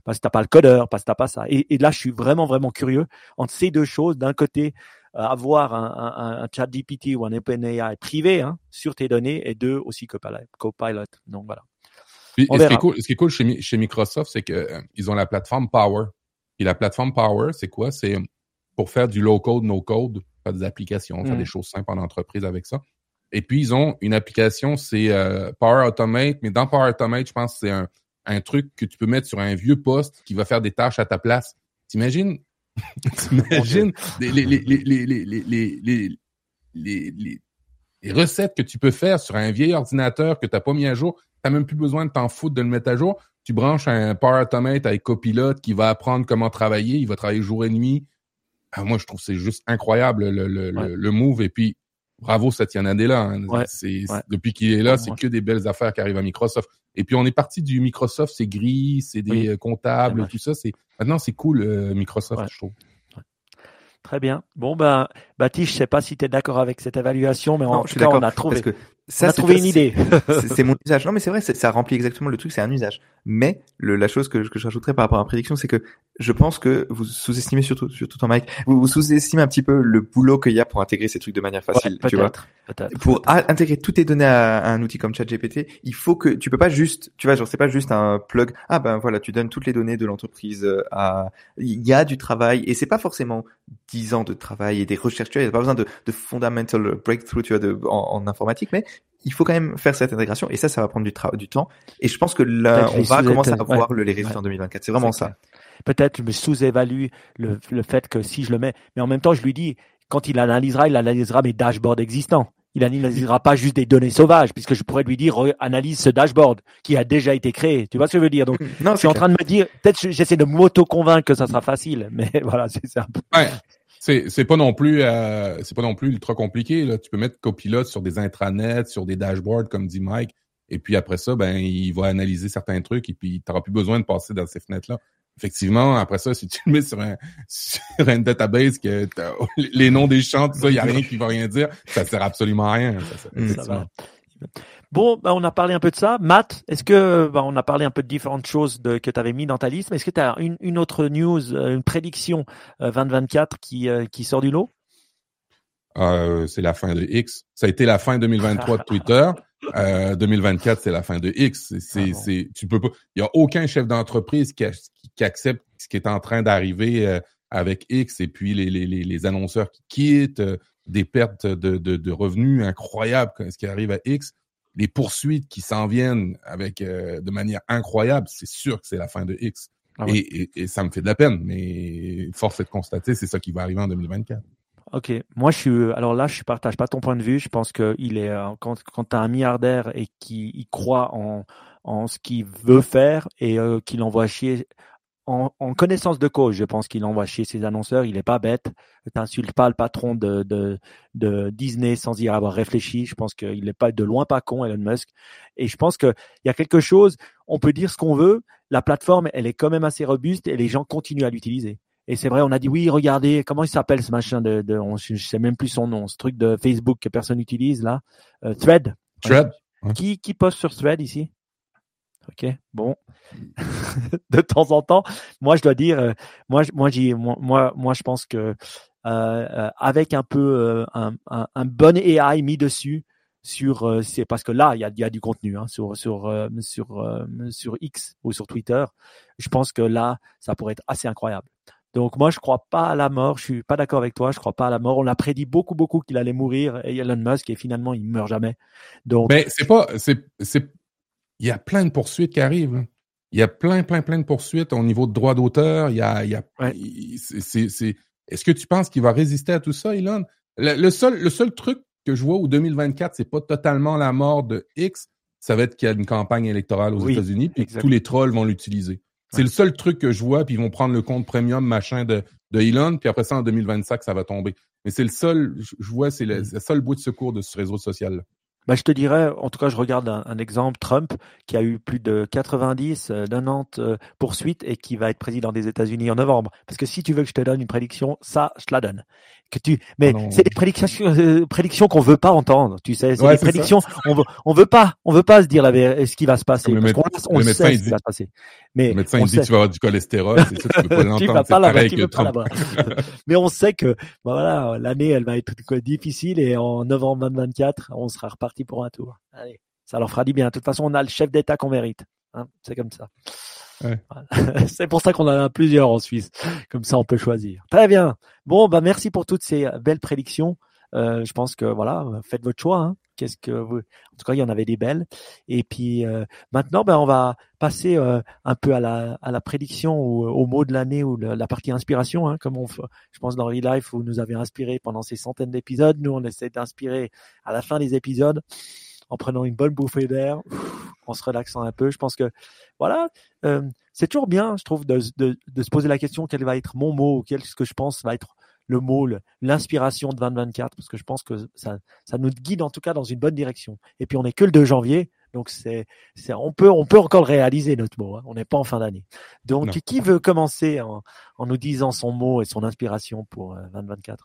parce que t'as pas le codeur, parce que t'as pas ça. Et, et là, je suis vraiment, vraiment curieux entre ces deux choses. D'un côté, euh, avoir un, un, un ChatGPT ou un OpenAI privé hein, sur tes données, et deux aussi Copilot. Copilot. Donc voilà. Puis, ce, qui est cool, ce qui est cool chez, chez Microsoft, c'est que euh, ils ont la plateforme Power. Et la plateforme Power, c'est quoi? C'est pour faire du low-code, no-code, faire des applications, mmh. faire des choses simples en entreprise avec ça. Et puis, ils ont une application, c'est euh, Power Automate. Mais dans Power Automate, je pense que c'est un, un truc que tu peux mettre sur un vieux poste qui va faire des tâches à ta place. T'imagines? T'imagines les, les, les, les, les, les, les, les, les, les, les recettes que tu peux faire sur un vieil ordinateur que tu n'as pas mis à jour. Tu n'as même plus besoin de t'en foutre de le mettre à jour. Tu branches un Power Automate avec Copilot qui va apprendre comment travailler. Il va travailler jour et nuit. Ah, moi, je trouve que c'est juste incroyable le, le, ouais. le, le move. Et puis, bravo Satya Nadella. Hein. Ouais. C'est, ouais. Depuis qu'il est là, ouais. c'est que des belles affaires qui arrivent à Microsoft. Et puis, on est parti du Microsoft, c'est gris, c'est des oui. comptables, tout ça. C'est Maintenant, c'est cool, euh, Microsoft, ouais. je trouve. Très bien. Bon, ben, Baptiste, je sais pas si tu es d'accord avec cette évaluation, mais en tout cas, on a trouvé, que ça, on a trouvé une idée. C'est, c'est mon usage. Non, mais c'est vrai, c'est, ça remplit exactement le truc, c'est un usage. Mais le, la chose que, que je rajouterais par rapport à la prédiction, c'est que je pense que vous sous-estimez surtout, surtout ton Mike, vous, vous sous-estimez un petit peu le boulot qu'il y a pour intégrer ces trucs de manière facile, ouais, tu vois. Peut-être, pour peut-être. A- intégrer toutes tes données à, à un outil comme ChatGPT, il faut que tu peux pas juste, tu vois, genre c'est pas juste un plug. Ah ben voilà, tu donnes toutes les données de l'entreprise à. Il y a du travail et c'est pas forcément dix ans de travail et des recherches. Tu vois, il y a pas besoin de, de fundamental breakthrough, tu vois, de, en, en informatique, mais il faut quand même faire cette intégration et ça, ça va prendre du, tra- du temps. Et je pense que là, on va commencer à voir ouais. le, les résultats ouais. en deux mille vingt-quatre. C'est vraiment c'est ça. Peut-être je me sous-évalue le, le fait que si je le mets, mais en même temps, je lui dis, quand il analysera, il analysera mes dashboards existants. Il n'analysera pas juste des données sauvages, puisque je pourrais lui dire, analyse ce dashboard qui a déjà été créé. Tu vois ce que je veux dire? Donc, non, je suis en train de me dire, peut-être j'essaie de m'auto-convaincre que ça sera facile, mais voilà, c'est ça. Ouais. C'est, c'est pas non plus, euh, c'est pas non plus ultra compliqué, là. Tu peux mettre Copilot sur des intranets, sur des dashboards, comme dit Mike. Et puis après ça, ben, il va analyser certains trucs et puis t'auras plus besoin de passer dans ces fenêtres-là. Effectivement, après ça, si tu le mets sur un, sur un database que t'as les noms des champs, tout ça, il y a rien qui va rien dire, ça sert absolument à rien. Ça, ça, ça va. Bon, ben, on a parlé un peu de ça. Matt, est-ce que, ben, on a parlé un peu de différentes choses de, que tu avais mis dans ta liste, mais est-ce que tu as une, une autre news, une prédiction euh, vingt vingt-quatre qui, euh, qui sort du lot? Euh, c'est la fin de X. Ça a été la fin deux mille vingt-trois de Twitter. Euh, deux mille vingt-quatre, c'est la fin de X. C'est, c'est, ah bon. c'est, tu peux pas, il y a aucun chef d'entreprise qui, a, qui, qui accepte ce qui est en train d'arriver euh, avec X et puis les, les, les, les annonceurs qui quittent, euh, des pertes de, de, de revenus incroyables, ce qui arrive à X. Les poursuites qui s'en viennent avec euh, de manière incroyable, c'est sûr que c'est la fin de X. Ah ouais. et, et, et ça me fait de la peine, mais force est de constater, c'est ça qui va arriver en deux mille vingt-quatre. Ok, moi je suis, alors là je partage pas ton point de vue. Je pense que il est quand quand t'as un milliardaire et qui il croit en en ce qu'il veut faire et euh, qu'il envoie chier. En, en connaissance de cause, je pense qu'il envoie chier ses annonceurs. Il est pas bête. T'insultes pas le patron de, de, de Disney sans y avoir réfléchi. Je pense qu'il est pas de loin pas con, Elon Musk. Et je pense que il y a quelque chose. On peut dire ce qu'on veut. La plateforme, elle est quand même assez robuste et les gens continuent à l'utiliser. Et c'est vrai, on a dit oui, regardez, comment il s'appelle ce machin de, de on, je sais même plus son nom, ce truc de Facebook que personne n'utilise là, euh, Thread. Thread. Ouais. Qui qui poste sur Thread ici? Ok, bon. De temps en temps, moi je dois dire, euh, moi moi j'y, moi moi, moi je pense que euh, euh, avec un peu euh, un, un, un bon A I mis dessus sur, euh, c'est parce que là il y a il y a du contenu hein, sur sur euh, sur euh, sur X ou sur Twitter. Je pense que là ça pourrait être assez incroyable. Donc moi je crois pas à la mort, je suis pas d'accord avec toi, je crois pas à la mort. On a prédit beaucoup beaucoup qu'il allait mourir et Elon Musk et finalement il meurt jamais. Donc mais c'est pas c'est c'est il y a plein de poursuites qui arrivent. Hein. Il y a plein, plein, plein de poursuites au niveau de droit d'auteur. Il y a, il y a, ouais. il, c'est, c'est, c'est, est-ce que tu penses qu'il va résister à tout ça, Elon? Le, le seul, le seul truc que je vois où deux mille vingt-quatre, c'est pas totalement la mort de X, ça va être qu'il y a une campagne électorale aux oui, États-Unis, puis que tous les trolls vont l'utiliser. Ouais. C'est le seul truc que je vois, puis ils vont prendre le compte premium, machin de, de Elon, puis après ça, en deux mille vingt-cinq, ça va tomber. Mais c'est le seul, je vois, c'est le, le seul bout de secours de ce réseau social-là. Bah, je te dirais, en tout cas, je regarde un, un exemple, Trump, qui a eu plus de quatre-vingt-dix, euh, quatre-vingt-dix euh, poursuites et qui va être président des États-Unis en novembre. Parce que si tu veux que je te donne une prédiction, ça, je te la donne. que tu, mais non. c'est des prédictions, euh, prédictions qu'on veut pas entendre, tu sais, c'est Ouais, des c'est prédictions, on veut, on veut pas, on veut pas se dire la vérité, ce qui va se passer, Comme le parce méde- qu'on on le le médecin, sait il ce qui dit- va se passer. Mais Le médecin on il dit sait, tu vas avoir du cholestérol, c'est ça, tu peux pas tu l'entendre. vas C'est pas là-bas, pareil tu que veux pas Trump. là-bas. Mais on sait que, bah voilà, l'année, elle va être difficile et en novembre deux mille vingt-quatre, on sera reparti pour un tour. Allez, ça leur fera du bien. De toute façon, on a le chef d'État qu'on mérite. Hein, c'est comme ça. Ouais. Voilà. C'est pour ça qu'on en a plusieurs en Suisse. Comme ça, on peut choisir. Très bien. Bon, bah merci pour toutes ces belles prédictions. Euh, je pense que voilà, faites votre choix. Hein. Qu'est-ce que vous... En tout cas, il y en avait des belles. Et puis euh, maintenant, ben on va passer euh, un peu à la à la prédiction ou au mot de l'année ou le, la partie inspiration, hein, comme on, je pense dans Real Life, vous nous avez inspiré pendant ces centaines d'épisodes. Nous, on essaie d'inspirer à la fin des épisodes en prenant une bonne bouffée d'air, en se relaxant un peu. Je pense que voilà, euh, c'est toujours bien, je trouve, de, de, de se poser la question quel va être mon mot, quel ce que je pense va être le mot, le, l'inspiration de vingt vingt-quatre, parce que je pense que ça, ça nous guide en tout cas dans une bonne direction. Et puis on n'est que le deux janvier, donc c'est, c'est, on peut, on peut encore le réaliser notre mot. Hein, on n'est pas en fin d'année. Donc non. Qui veut commencer en, en nous disant son mot et son inspiration pour euh, vingt vingt-quatre?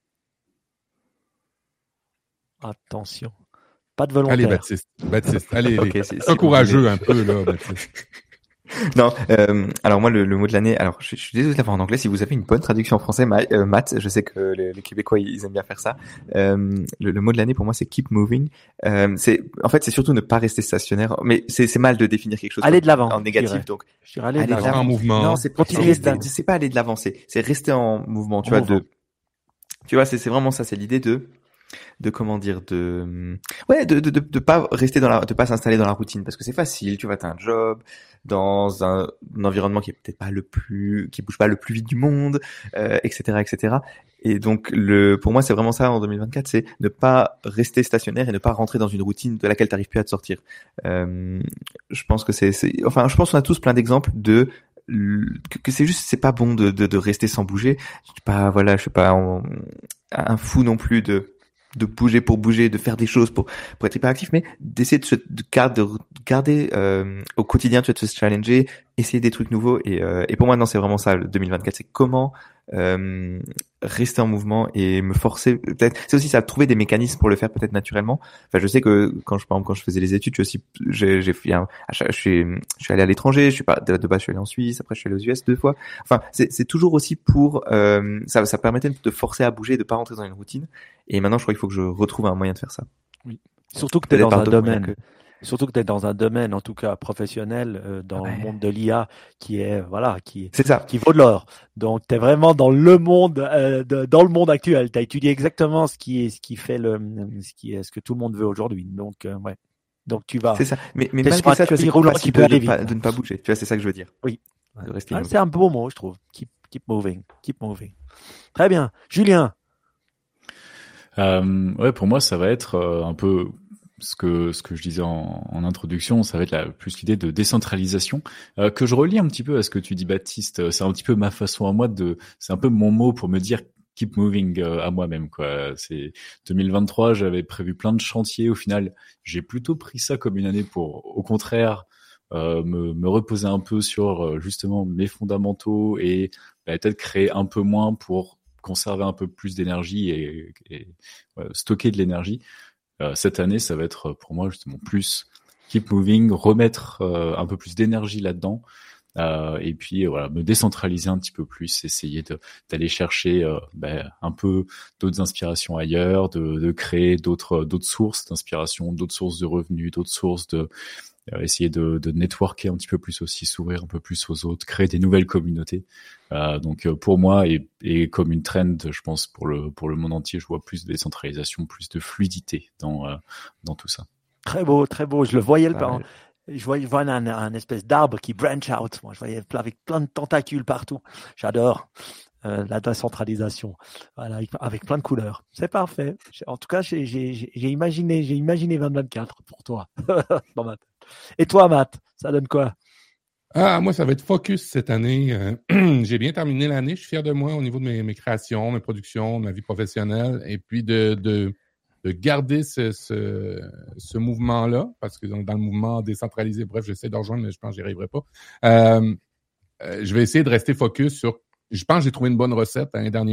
Attention. Pas de volontaire. Allez, Baptiste. Baptiste, allez, okay, allez. C'est, c'est courageux un peu, là, Baptiste. Non, euh, alors moi, le, le mot de l'année, alors je, je suis désolé de l'avoir en anglais. Si vous avez une bonne traduction en français, Ma, euh, Matt, je sais que les, les Québécois, ils aiment bien faire ça. Euh, le, le mot de l'année, pour moi, c'est keep moving. Euh, c'est, en fait, c'est surtout ne pas rester stationnaire. Mais c'est, c'est mal de définir quelque chose aller de l'avant, en négatif. Donc, je dirais aller, aller de l'avant. En mouvement. Non, c'est continuer. C'est pas aller de l'avant, c'est, c'est rester en mouvement. Tu en vois, mouvement. de, tu vois, c'est, c'est vraiment ça. C'est l'idée de. de comment dire de ouais de de de, de pas rester dans la de pas s'installer dans la routine parce que c'est facile, tu vois, t'as un job dans un, un environnement qui est peut-être pas le plus qui bouge pas le plus vite du monde, euh, etc etc et donc le pour moi c'est vraiment ça en deux mille vingt-quatre, c'est ne pas rester stationnaire et ne pas rentrer dans une routine de laquelle t'arrives plus à te sortir. Euh, je pense que c'est c'est enfin je pense qu'on a tous plein d'exemples de que, que c'est juste c'est pas bon de de de rester sans bouger. Je suis pas voilà je suis pas en, un fou non plus de de bouger pour bouger, de faire des choses pour pour être hyper actif, mais d'essayer de se de garder, de garder euh, au quotidien, tu vois, de se challenger, essayer des trucs nouveaux et euh, et pour moi non c'est vraiment ça le deux mille vingt-quatre, c'est comment euh, rester en mouvement et me forcer peut-être c'est aussi ça trouver des mécanismes pour le faire peut-être naturellement. Enfin je sais que quand je par exemple quand je faisais les études, je suis aussi j'ai j'ai fait un, je suis je suis allé à l'étranger, je suis pas de, de base je suis allé en Suisse, après je suis allé aux U S deux fois. Enfin c'est c'est toujours aussi pour euh, ça ça permettait de forcer à bouger, de pas rentrer dans une routine. Et maintenant je crois qu'il faut que je retrouve un moyen de faire ça. Oui. Surtout que tu es dans un domaine que... Surtout que tu es dans un domaine, en tout cas professionnel, euh, dans ouais. le monde de l'I A, qui est voilà, qui c'est ça, qui vaut de l'or. Donc tu es vraiment dans le monde, euh, de, dans le monde actuel. Tu as étudié exactement ce qui est, ce qui fait le, ce qui est, ce que tout le monde veut aujourd'hui. Donc euh, ouais, donc tu vas. C'est ça. Mais mais malgré ça, tu vois, c'est roulant qui peut aller vite. De ne pas bouger. Tu vois, c'est ça que je veux dire. Oui. De rester ah, c'est un beau mot, je trouve. Keep keep moving, keep moving. Très bien, Julien. Euh, ouais, pour moi, ça va être euh, un peu ce que ce que je disais en, en introduction, ça va être la, plus l'idée de décentralisation euh, que je relie un petit peu à ce que tu dis, Baptiste. C'est un petit peu ma façon à moi de, c'est un peu mon mot pour me dire keep moving euh, à moi-même, quoi. C'est deux mille vingt-trois, j'avais prévu plein de chantiers. Au final, j'ai plutôt pris ça comme une année pour, au contraire, euh, me, me reposer un peu sur justement mes fondamentaux et bah, peut-être créer un peu moins pour conserver un peu plus d'énergie et, et euh, stocker de l'énergie. Euh, cette année, ça va être pour moi justement plus keep moving, remettre euh, un peu plus d'énergie là-dedans, euh, et puis euh, voilà, me décentraliser un petit peu plus, essayer de, d'aller chercher euh, ben, un peu d'autres inspirations ailleurs, de, de créer d'autres d'autres sources d'inspiration, d'autres sources de revenus, d'autres sources de Euh, essayer de, de networker un petit peu plus aussi, s'ouvrir un peu plus aux autres, créer des nouvelles communautés. Euh, donc euh, pour moi et, et comme une trend, je pense pour le pour le monde entier, je vois plus de décentralisation, plus de fluidité dans euh, dans tout ça. Très beau, très beau. Je le voyais le ah, je voyais, je voyais un, un espèce d'arbre qui branch out. Moi, je voyais avec plein de tentacules partout. J'adore. Euh, la décentralisation, voilà, avec, avec plein de couleurs. C'est parfait. En tout cas, j'ai, j'ai, j'ai imaginé, j'ai imaginé vingt vingt-quatre pour toi. Dans ma tête. Et toi, Matt, ça donne quoi? Ah, moi, ça va être focus cette année. Euh, j'ai bien terminé l'année. Je suis fier de moi au niveau de mes, mes créations, mes productions, de ma vie professionnelle, et puis de, de, de garder ce, ce, ce mouvement-là, parce que dans, dans le mouvement décentralisé, bref, j'essaie de rejoindre, mais je pense que j'y arriverai pas. Euh, euh, je vais essayer de rester focus sur. Je pense que j'ai trouvé une bonne recette dans les derniers mois.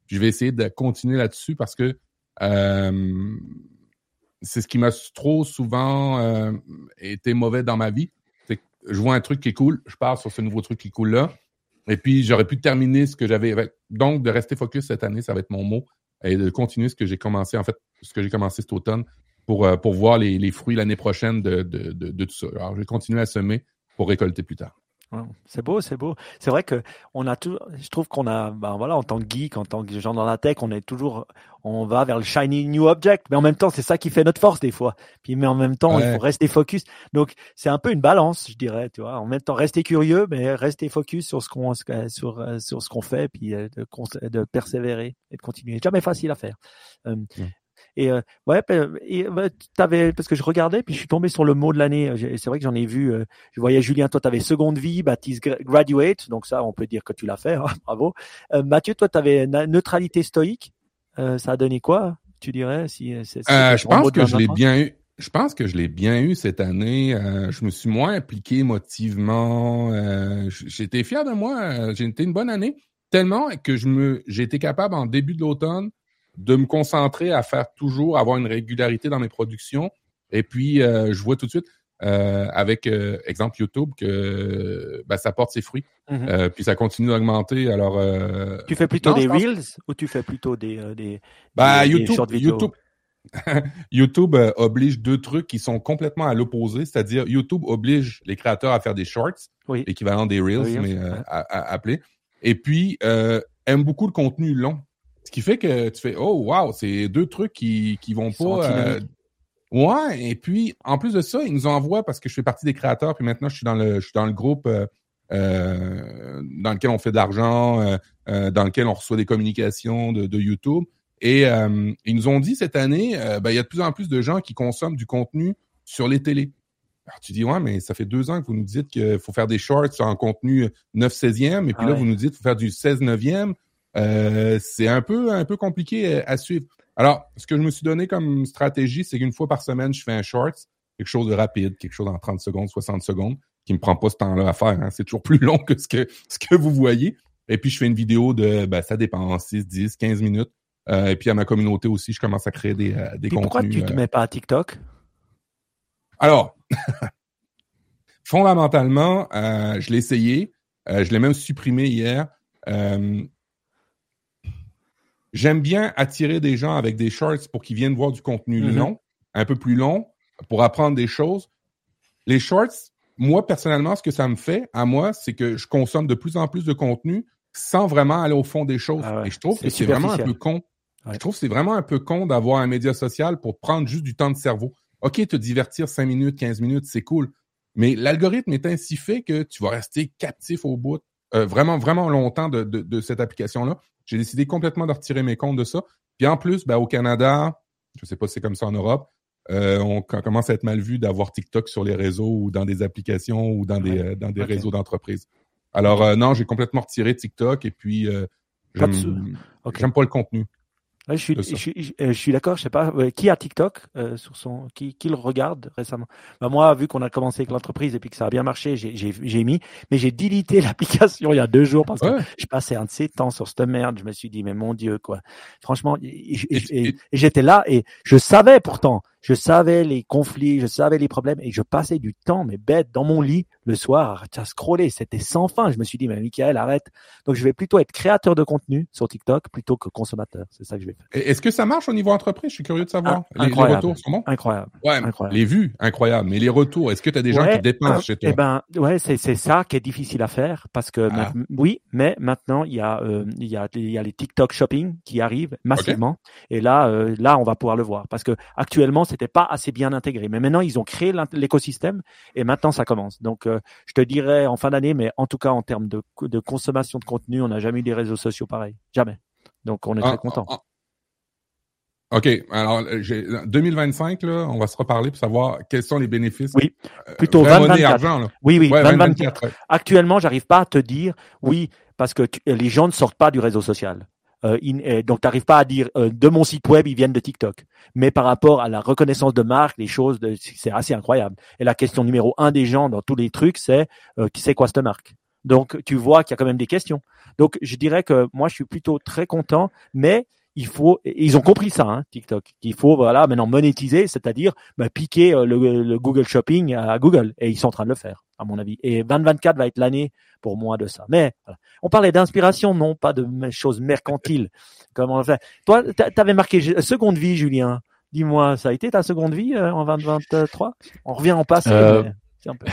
je vais essayer de continuer là-dessus parce que euh, c'est ce qui m'a trop souvent euh, été mauvais dans ma vie. C'est que je vois un truc qui est cool, je pars sur ce nouveau truc qui est cool là, et puis j'aurais pu terminer ce que j'avais. Donc, de rester focus cette année, ça va être mon mot, et de continuer ce que j'ai commencé, en fait, ce que j'ai commencé cet automne pour, pour voir les, les fruits l'année prochaine de, de, de, de tout ça. Alors, je vais continuer à semer pour récolter plus tard. C'est beau, c'est beau. C'est vrai que on a tout. Je trouve qu'on a, ben voilà, en tant que geek, en tant que gens dans la tech, on est toujours, on va vers le shiny new object. Mais en même temps, c'est ça qui fait notre force des fois. Puis, mais en même temps, ouais. il faut rester focus. Donc, c'est un peu une balance, je dirais. Tu vois, en même temps, rester curieux, mais rester focus sur ce qu'on, sur sur ce qu'on fait, puis de, de persévérer et de continuer. Jamais facile à faire. Euh, ouais. Et euh, ouais, et, bah, t'avais, parce que je regardais, puis je suis tombé sur le mot de l'année. C'est vrai que j'en ai vu. Euh, je voyais Julien, toi, t'avais Seconde Vie, Baptiste Graduate, donc ça, on peut dire que tu l'as fait. Hein, bravo. Euh, Mathieu, toi, t'avais Neutralité Stoïque. Euh, ça a donné quoi, tu dirais, si c'est, c'est euh, Je pense que je l'ai bien eu. Je pense que je l'ai bien eu cette année. Euh, je me suis moins impliqué émotivement. Euh, j'ai été fier de moi. J'ai été une bonne année, tellement que je me, j'ai été capable en début de l'automne de me concentrer à faire toujours, avoir une régularité dans mes productions. Et puis, euh, je vois tout de suite, euh, avec euh, exemple YouTube, que ben, ça porte ses fruits. Mm-hmm. Euh, puis ça continue d'augmenter. Alors, euh, tu fais plutôt non, des Reels que... ou tu fais plutôt des, euh, des, ben, des, YouTube, des short vidéos? YouTube, YouTube euh, oblige deux trucs qui sont complètement à l'opposé. C'est-à-dire, YouTube oblige les créateurs à faire des shorts, oui. l'équivalent des Reels, oui, mais euh, ouais. à, à appeler. Et puis, euh, aime beaucoup le contenu long. Ce qui fait que tu fais « Oh, wow, c'est deux trucs qui qui vont ils pas... Euh... » Ouais, et puis, en plus de ça, ils nous envoient, parce que je fais partie des créateurs, puis maintenant, je suis dans le je suis dans le groupe euh, euh, dans lequel on fait de l'argent, euh, euh, dans lequel on reçoit des communications de, de YouTube. Et euh, ils nous ont dit cette année, euh, ben, il y a de plus en plus de gens qui consomment du contenu sur les télés. Alors, tu dis « Ouais, mais ça fait deux ans que vous nous dites qu'il faut faire des shorts en contenu neuf seizième, et puis ah là, ouais. vous nous dites qu'il faut faire du seize neuvième. » Euh, c'est un peu un peu compliqué à, à suivre. Alors, ce que je me suis donné comme stratégie, c'est qu'une fois par semaine, je fais un short, quelque chose de rapide, quelque chose en trente secondes, soixante secondes, qui me prend pas ce temps-là à faire. Hein. C'est toujours plus long que ce que ce que vous voyez. Et puis, je fais une vidéo de, ben, ça dépend, six, dix, quinze minutes. Euh, et puis, à ma communauté aussi, je commence à créer des, euh, des puis contenus. Pourquoi tu te euh... mets pas à TikTok? Alors, fondamentalement, euh, je l'ai essayé. Euh, je l'ai même supprimé hier. Euh, J'aime bien attirer des gens avec des shorts pour qu'ils viennent voir du contenu mm-hmm. long, un peu plus long, pour apprendre des choses. Les shorts, moi, personnellement, ce que ça me fait, à moi, c'est que je consomme de plus en plus de contenu sans vraiment aller au fond des choses. Ah ouais, Et je trouve que c'est vraiment un peu con. Ouais. Je trouve que c'est vraiment un peu con d'avoir un média social pour prendre juste du temps de cerveau. OK, te divertir cinq minutes, quinze minutes, c'est cool. Mais l'algorithme est ainsi fait que tu vas rester captif au bout, euh, vraiment, vraiment longtemps de, de, de cette application-là. J'ai décidé complètement de retirer mes comptes de ça. Puis en plus, ben, au Canada, je sais pas si c'est comme ça en Europe, euh, on commence à être mal vu d'avoir TikTok sur les réseaux ou dans des applications ou dans des, euh, dans des okay. réseaux d'entreprise. Alors euh, non, j'ai complètement retiré TikTok et puis euh, j'aime, okay. j'aime pas le contenu. Ouais, je suis, je suis, je, je suis d'accord. Je sais pas euh, qui a TikTok euh, sur son, qui, qui le regarde récemment. Ben moi, vu qu'on a commencé avec l'entreprise et puis que ça a bien marché, j'ai, j'ai, j'ai mis, mais j'ai délité l'application il y a deux jours parce ouais. que je passais un de ces temps sur cette merde. Je me suis dit, mais mon Dieu, quoi. Franchement, et, et, et, et j'étais là et je savais pourtant, je savais les conflits, je savais les problèmes et je passais du temps, mais bête, dans mon lit le soir à scroller. C'était sans fin. Je me suis dit, mais Michael, arrête. Donc, je vais plutôt être créateur de contenu sur TikTok plutôt que consommateur. C'est ça que je vais faire. Est-ce que ça marche au niveau entreprise? Je suis curieux de savoir. Ah, les, les retours sont bons? Incroyable. Ouais, incroyable. Les vues, incroyable. Mais les retours, est-ce que tu as des gens ouais, qui dépensent euh, chez toi? Eh ben, ouais, c'est, c'est ça qui est difficile à faire parce que, ah. ma- oui, mais maintenant, il y a, euh, il y a, il y a les TikTok shopping qui arrivent massivement. Okay. Et là, euh, là, on va pouvoir le voir parce que actuellement, c'était pas assez bien intégré. Mais maintenant, ils ont créé l'écosystème et maintenant, ça commence. Donc, euh, je te dirais en fin d'année, mais en tout cas, en termes de, de consommation de contenu, on n'a jamais eu des réseaux sociaux pareils. Jamais. Donc, on est ah, très content. Ah, ah. OK. Alors, j'ai, deux mille vingt-cinq, là, on va se reparler pour savoir quels sont les bénéfices. Oui. Plutôt vingt vingt-quatre. Argent, là. Oui, oui. Ouais, vingt vingt-quatre. Ouais. Actuellement, j'arrive pas à te dire oui, parce que tu, les gens ne sortent pas du réseau social. Euh, in, euh, donc, tu n'arrives pas à dire euh, de mon site web, ils viennent de TikTok. Mais par rapport à la reconnaissance de marque, les choses, de, c'est assez incroyable. Et la question numéro un des gens dans tous les trucs, c'est euh, qui c'est quoi cette marque? Donc, tu vois qu'il y a quand même des questions. Donc, je dirais que moi, je suis plutôt très content, mais il faut, ils ont compris ça, hein, TikTok, qu'il faut, voilà, maintenant monétiser, c'est-à-dire bah, piquer euh, le, le Google Shopping à Google. Et ils sont en train de le faire, à mon avis. Et vingt vingt-quatre va être l'année pour moi de ça. Mais voilà. On parlait d'inspiration, non pas de choses mercantiles. Comment on fait. Toi, t'avais marqué seconde vie, Julien. Dis-moi, ça a été ta seconde vie euh, en vingt vingt-trois? On revient en passé. Euh... Mais... Un peu.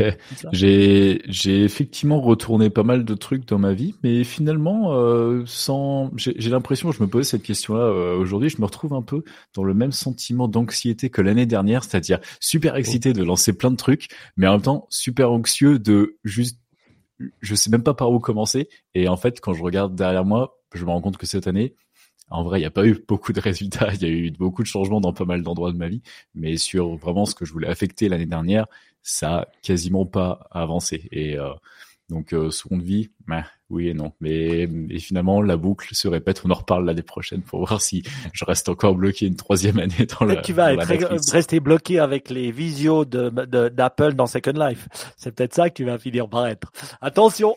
j'ai j'ai effectivement retourné pas mal de trucs dans ma vie, mais finalement euh, sans j'ai, j'ai l'impression, je me posais cette question-là euh, aujourd'hui, je me retrouve un peu dans le même sentiment d'anxiété que l'année dernière, c'est-à-dire super excité de lancer plein de trucs, mais en même temps super anxieux de juste je sais même pas par où commencer. Et en fait, quand je regarde derrière moi, je me rends compte que cette année, en vrai, il n'y a pas eu beaucoup de résultats, il y a eu beaucoup de changements dans pas mal d'endroits de ma vie, mais sur vraiment ce que je voulais affecter l'année dernière, ça a quasiment pas avancé. Et euh, donc, euh, seconde vie, bah, oui et non. Mais et finalement, la boucle se répète. On en reparle l'année prochaine pour voir si je reste encore bloqué une troisième année dans le. Tu vas être, rester bloqué avec les visios de, de, d'Apple dans Second Life. C'est peut-être ça que tu vas finir par être. Attention,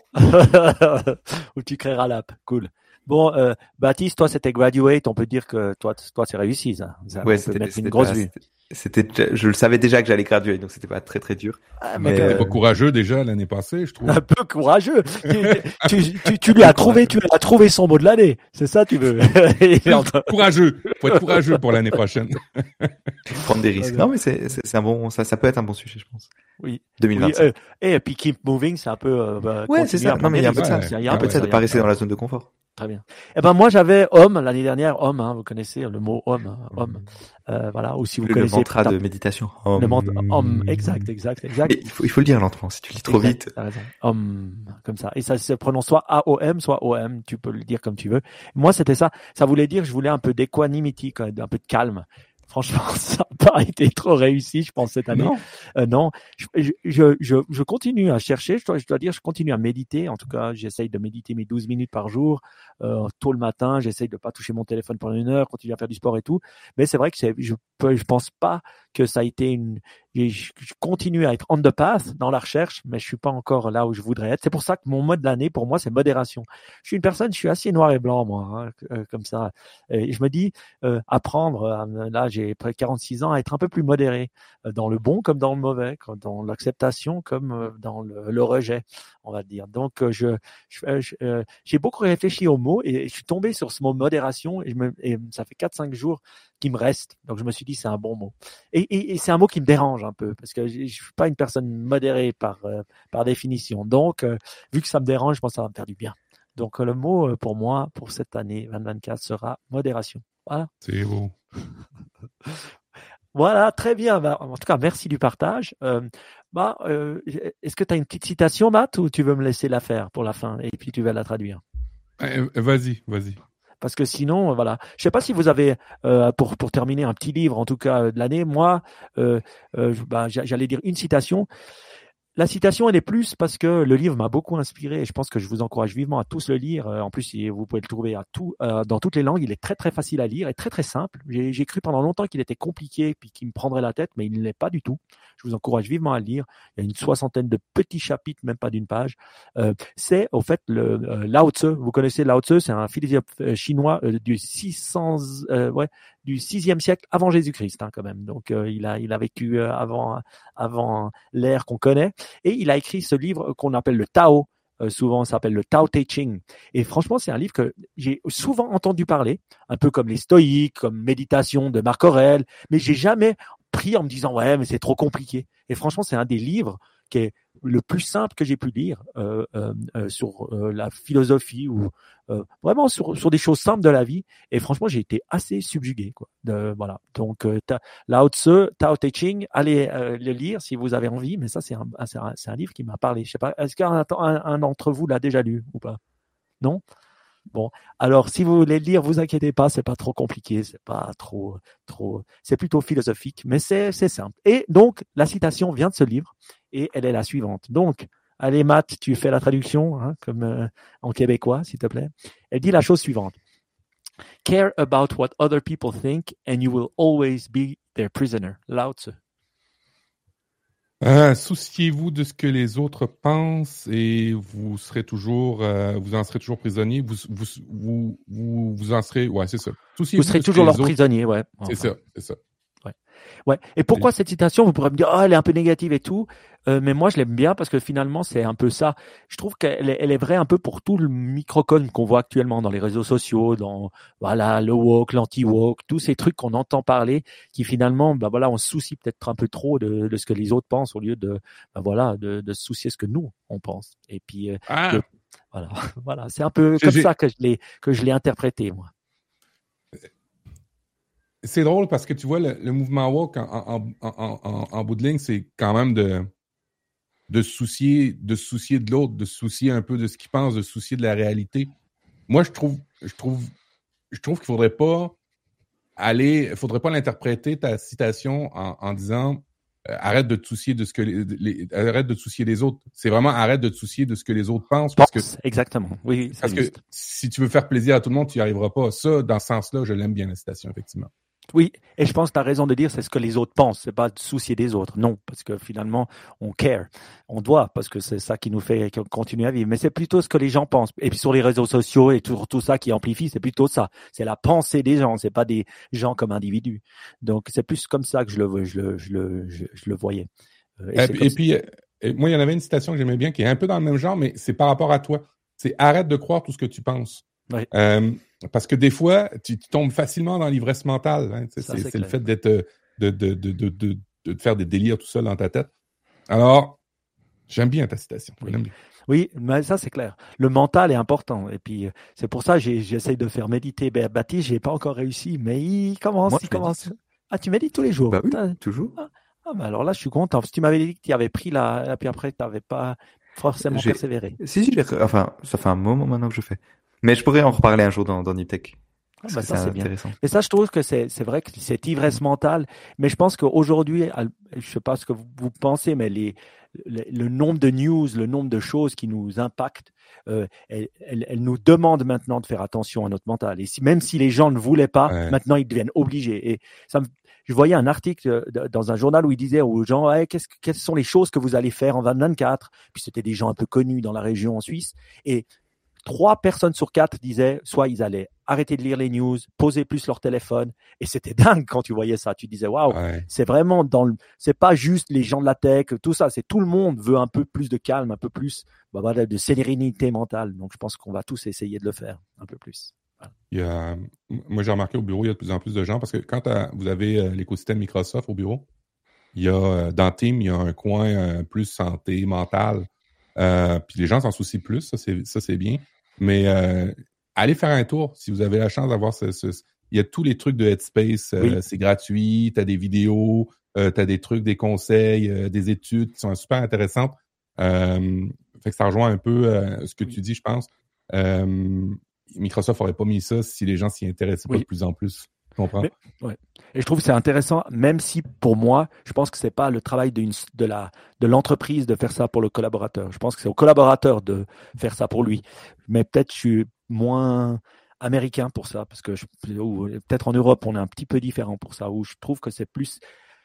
ou tu créeras l'app. Cool. Bon, euh, Baptiste, toi, c'était Graduate. On peut dire que toi, toi, c'est réussi, ça. ça ouais, on c'était, peut mettre c'était une grosse pas, vue. C'était, je le savais déjà que j'allais graduer, donc c'était pas très très dur. Ah, mais t'étais euh... pas courageux déjà l'année passée, je trouve. Un peu courageux. tu, tu, tu, tu lui as trouvé, tu lui as trouvé son mot de l'année. C'est ça, tu veux. Courageux. Faut être courageux pour l'année prochaine. Prendre des risques. Non, mais c'est, c'est, c'est un bon, ça, ça peut être un bon sujet, je pense. Oui. deux mille vingt-cinq. Oui, euh, et puis keep moving, c'est un peu. Euh, bah, ouais, c'est ça. Non, mais il y a un peu de ça. Il y a un peu de ça de pas rester dans la zone de confort. Très bien. Eh ben moi j'avais homme l'année dernière, homme, hein, vous connaissez le mot homme, hein, homme, euh, voilà. Ou si vous le, connaissez le mantra de méditation. Homme. Le mantra, homme, exact, exact, exact. Mais il faut, il faut le dire lentement. Si tu lis trop exact, vite. T'as raison. Homme, comme ça. Et ça se prononce soit A O M, soit O M. Tu peux le dire comme tu veux. Moi c'était ça. Ça voulait dire, je voulais un peu d'équanimity, un peu de calme. Franchement, ça n'a pas été trop réussi, je pense, cette année. Non, euh, non. Je, je, je, je continue à chercher, je dois, je dois dire, je continue à méditer. En tout cas, j'essaye de méditer mes douze minutes par jour, euh, tôt le matin. J'essaye de pas toucher mon téléphone pendant une heure, continuer à faire du sport et tout. Mais c'est vrai que c'est, je peux, je pense pas que ça a été une... Je, je continue à être on the path dans la recherche, mais je suis pas encore là où je voudrais être. C'est pour ça que mon mot de l'année, pour moi, c'est modération. Je suis une personne, je suis assez noir et blanc, moi, hein, euh, comme ça. Et je me dis, euh, apprendre, euh, là, j'ai près de quarante-six ans, à être un peu plus modéré, euh, dans le bon comme dans le mauvais, dans l'acceptation comme euh, dans le, le rejet, on va dire. Donc, euh, je, je, je euh, j'ai beaucoup réfléchi au mot et je suis tombé sur ce mot modération et, je me, et ça fait quatre cinq jours qu'il me reste. Donc, je me suis dit, c'est un bon mot. Et, et, et c'est un mot qui me dérange un peu parce que je, je suis pas une personne modérée par, euh, par définition. Donc, euh, vu que ça me dérange, je pense que ça va me faire du bien. Donc, euh, le mot euh, pour moi, pour cette année vingt vingt-quatre sera modération. Voilà. C'est beau. Voilà, très bien. Bah, en tout cas, merci du partage. Euh, bah, euh, est-ce que tu as une petite citation, Matt, ou tu veux me laisser la faire pour la fin et puis tu vas la traduire? Euh, vas-y, vas-y. Parce que sinon, voilà. Je sais pas si vous avez, euh, pour pour terminer, un petit livre, en tout cas de l'année. Moi, euh, euh, bah, j'allais dire une citation. La citation, elle est plus parce que le livre m'a beaucoup inspiré et je pense que je vous encourage vivement à tous le lire. En plus, vous pouvez le trouver à tout, euh, dans toutes les langues. Il est très, très facile à lire et très, très simple. J'ai, j'ai cru pendant longtemps qu'il était compliqué puis qu'il me prendrait la tête, mais il ne l'est pas du tout. Je vous encourage vivement à le lire. Il y a une soixantaine de petits chapitres, même pas d'une page. Euh, c'est, au fait, le euh, Lao Tzu. Vous connaissez Lao Tzu, c'est un philosophe euh, chinois euh, du six cents, euh, ouais, du sixième siècle avant Jésus-Christ, hein, quand même. Donc, euh, il a, il a vécu euh, avant, avant l'ère qu'on connaît. Et il a écrit ce livre qu'on appelle le Tao. Euh, souvent, ça s'appelle le Tao Te Ching. Et franchement, c'est un livre que j'ai souvent entendu parler, un peu comme les stoïques, comme Méditation de Marc Aurèle, mais j'ai jamais pris en me disant ouais, mais c'est trop compliqué. Et franchement, c'est un des livres qui est le plus simple que j'ai pu lire euh, euh, euh, sur euh, la philosophie ou euh, vraiment sur sur des choses simples de la vie. Et franchement, j'ai été assez subjugué, quoi. De, voilà. Donc, euh, Lao Tzu, Tao Te Ching, allez euh, le lire si vous avez envie. Mais ça, c'est un, c'est un, c'est un livre qui m'a parlé. Je sais pas, est-ce qu'un un, un d'entre vous l'a déjà lu ou pas? Non? Bon, alors si vous voulez le lire, vous inquiétez pas, c'est pas trop compliqué, c'est pas trop, trop, c'est plutôt philosophique, mais c'est, c'est simple. Et donc, la citation vient de ce livre et elle est la suivante. Donc, allez Matt, tu fais la traduction, hein, comme euh, en québécois, s'il te plaît. Elle dit la chose suivante. Care about what other people think and you will always be their prisoner. Lao Tzu. Euh, souciez-vous de ce que les autres pensent et vous serez toujours, euh, vous en serez toujours prisonnier. Vous, vous, vous, vous, vous en serez, ouais, c'est ça. Souciez-vous vous serez de toujours leur autres... prisonnier, ouais. C'est enfin. ça, c'est ça. Ouais. Ouais. Et pourquoi cette citation? Vous pourrez me dire, oh, elle est un peu négative et tout. Euh, mais moi, je l'aime bien parce que finalement, c'est un peu ça. Je trouve qu'elle est, elle est vraie un peu pour tout le microcosme qu'on voit actuellement dans les réseaux sociaux, dans, voilà, le woke, l'anti-woke, tous ces trucs qu'on entend parler, qui finalement, bah voilà, on se soucie peut-être un peu trop de, de ce que les autres pensent au lieu de, bah voilà, de, de se soucier de ce que nous, on pense. Et puis, euh, ah. de, voilà, voilà, c'est un peu comme ça que je l'ai, que je l'ai interprété, moi. C'est drôle parce que tu vois, le, le mouvement woke, en, en, en, en, en bout de ligne, c'est quand même de, de se soucier, de se soucier de l'autre, de se soucier un peu de ce qu'il pense, de se soucier de la réalité. Moi, je trouve, je trouve, je trouve qu'il faudrait pas aller, il faudrait pas l'interpréter ta citation en, en disant euh, arrête de te soucier de ce que les, les, arrête de te soucier des autres. C'est vraiment arrête de te soucier de ce que les autres pensent. Parce Pense, que, exactement. Oui, c'est parce juste. que si tu veux faire plaisir à tout le monde, tu n'y arriveras pas. Ça, dans ce sens-là, je l'aime bien la citation, effectivement. Oui, et je pense que tu as raison de dire c'est ce que les autres pensent, c'est pas de soucier des autres. Non, parce que finalement, on care. On doit, parce que c'est ça qui nous fait continuer à vivre. Mais c'est plutôt ce que les gens pensent. Et puis sur les réseaux sociaux et tout, tout ça qui amplifie, c'est plutôt ça. C'est la pensée des gens, c'est pas des gens comme individus. Donc c'est plus comme ça que je le, je le, je le, je, je le voyais. Et, et, et puis, et moi, il y en avait une citation que j'aimais bien qui est un peu dans le même genre, mais c'est par rapport à toi. C'est arrête de croire tout ce que tu penses. Oui. Euh, parce que des fois, tu, tu tombes facilement dans l'ivresse mentale. Hein, c'est Ça, c'est, c'est c'est le fait d'être, de, de, de, de, de, de faire des délires tout seul dans ta tête. Alors, j'aime bien ta citation. Oui, bien. oui, mais ça c'est clair. Le mental est important. Et puis c'est pour ça que j'ai, j'essaye de faire méditer. Ben, Baptiste, j'ai pas encore réussi, mais il commence. Moi, il je commence. médite. Ah, tu médites tous les jours? Bah oui, toujours. Ah, ah ben alors là, je suis content. Parce que tu m'avais dit que tu avais pris la, et puis après, tu n'avais pas forcément J'ai... persévéré. Si, si, j'ai... enfin, ça fait un moment maintenant que je fais. Mais je pourrais en reparler un jour dans, dans Niptech. Ah ben ça, c'est, c'est intéressant. Bien. Mais ça, je trouve que c'est, c'est vrai que cette ivresse mentale, mais je pense qu'aujourd'hui, je sais pas ce que vous, vous pensez, mais les, le, le nombre de news, le nombre de choses qui nous impactent, euh, elles, elles, elles nous demandent maintenant de faire attention à notre mental. Et si, même si les gens ne voulaient pas, ouais. Maintenant, ils deviennent obligés. Et ça me, je voyais un article dans un journal où il disait aux gens, hey, qu'est-ce, quelles sont les choses que vous allez faire en vingt vingt-quatre? Puis c'était des gens un peu connus dans la région en Suisse. Et trois personnes sur quatre disaient, soit ils allaient arrêter de lire les news, poser plus leur téléphone, et c'était dingue quand tu voyais ça. Tu disais, waouh, ouais. C'est vraiment dans le, c'est pas juste les gens de la tech, tout ça, c'est tout le monde veut un peu plus de calme, un peu plus, bah voilà, de sérénité mentale. Donc je pense qu'on va tous essayer de le faire un peu plus. Voilà. Il y a, moi j'ai remarqué au bureau, il y a de plus en plus de gens parce que quand vous avez l'écosystème Microsoft au bureau, il y a dans Team, il y a un coin plus santé mentale. Euh, puis les gens s'en soucient plus, ça c'est ça c'est bien. Mais euh, allez faire un tour si vous avez la chance d'avoir ce, ce, ce... il y a tous les trucs de Headspace, euh, oui. C'est gratuit, t'as des vidéos, euh, t'as des trucs, des conseils, euh, des études qui sont super intéressantes. Euh, fait que ça rejoint un peu euh, ce que oui. tu dis, je pense. Euh, Microsoft n'aurait pas mis ça si les gens s'y intéressaient oui. pas de plus en plus. Tu comprends? Mais, ouais. Et je trouve que c'est intéressant, même si pour moi, je pense que c'est pas le travail d'une, de la de l'entreprise de faire ça pour le collaborateur. Je pense que c'est au collaborateur de faire ça pour lui. Mais peut-être je suis moins américain pour ça, parce que je, ou peut-être en Europe on est un petit peu différent pour ça, où je trouve que c'est plus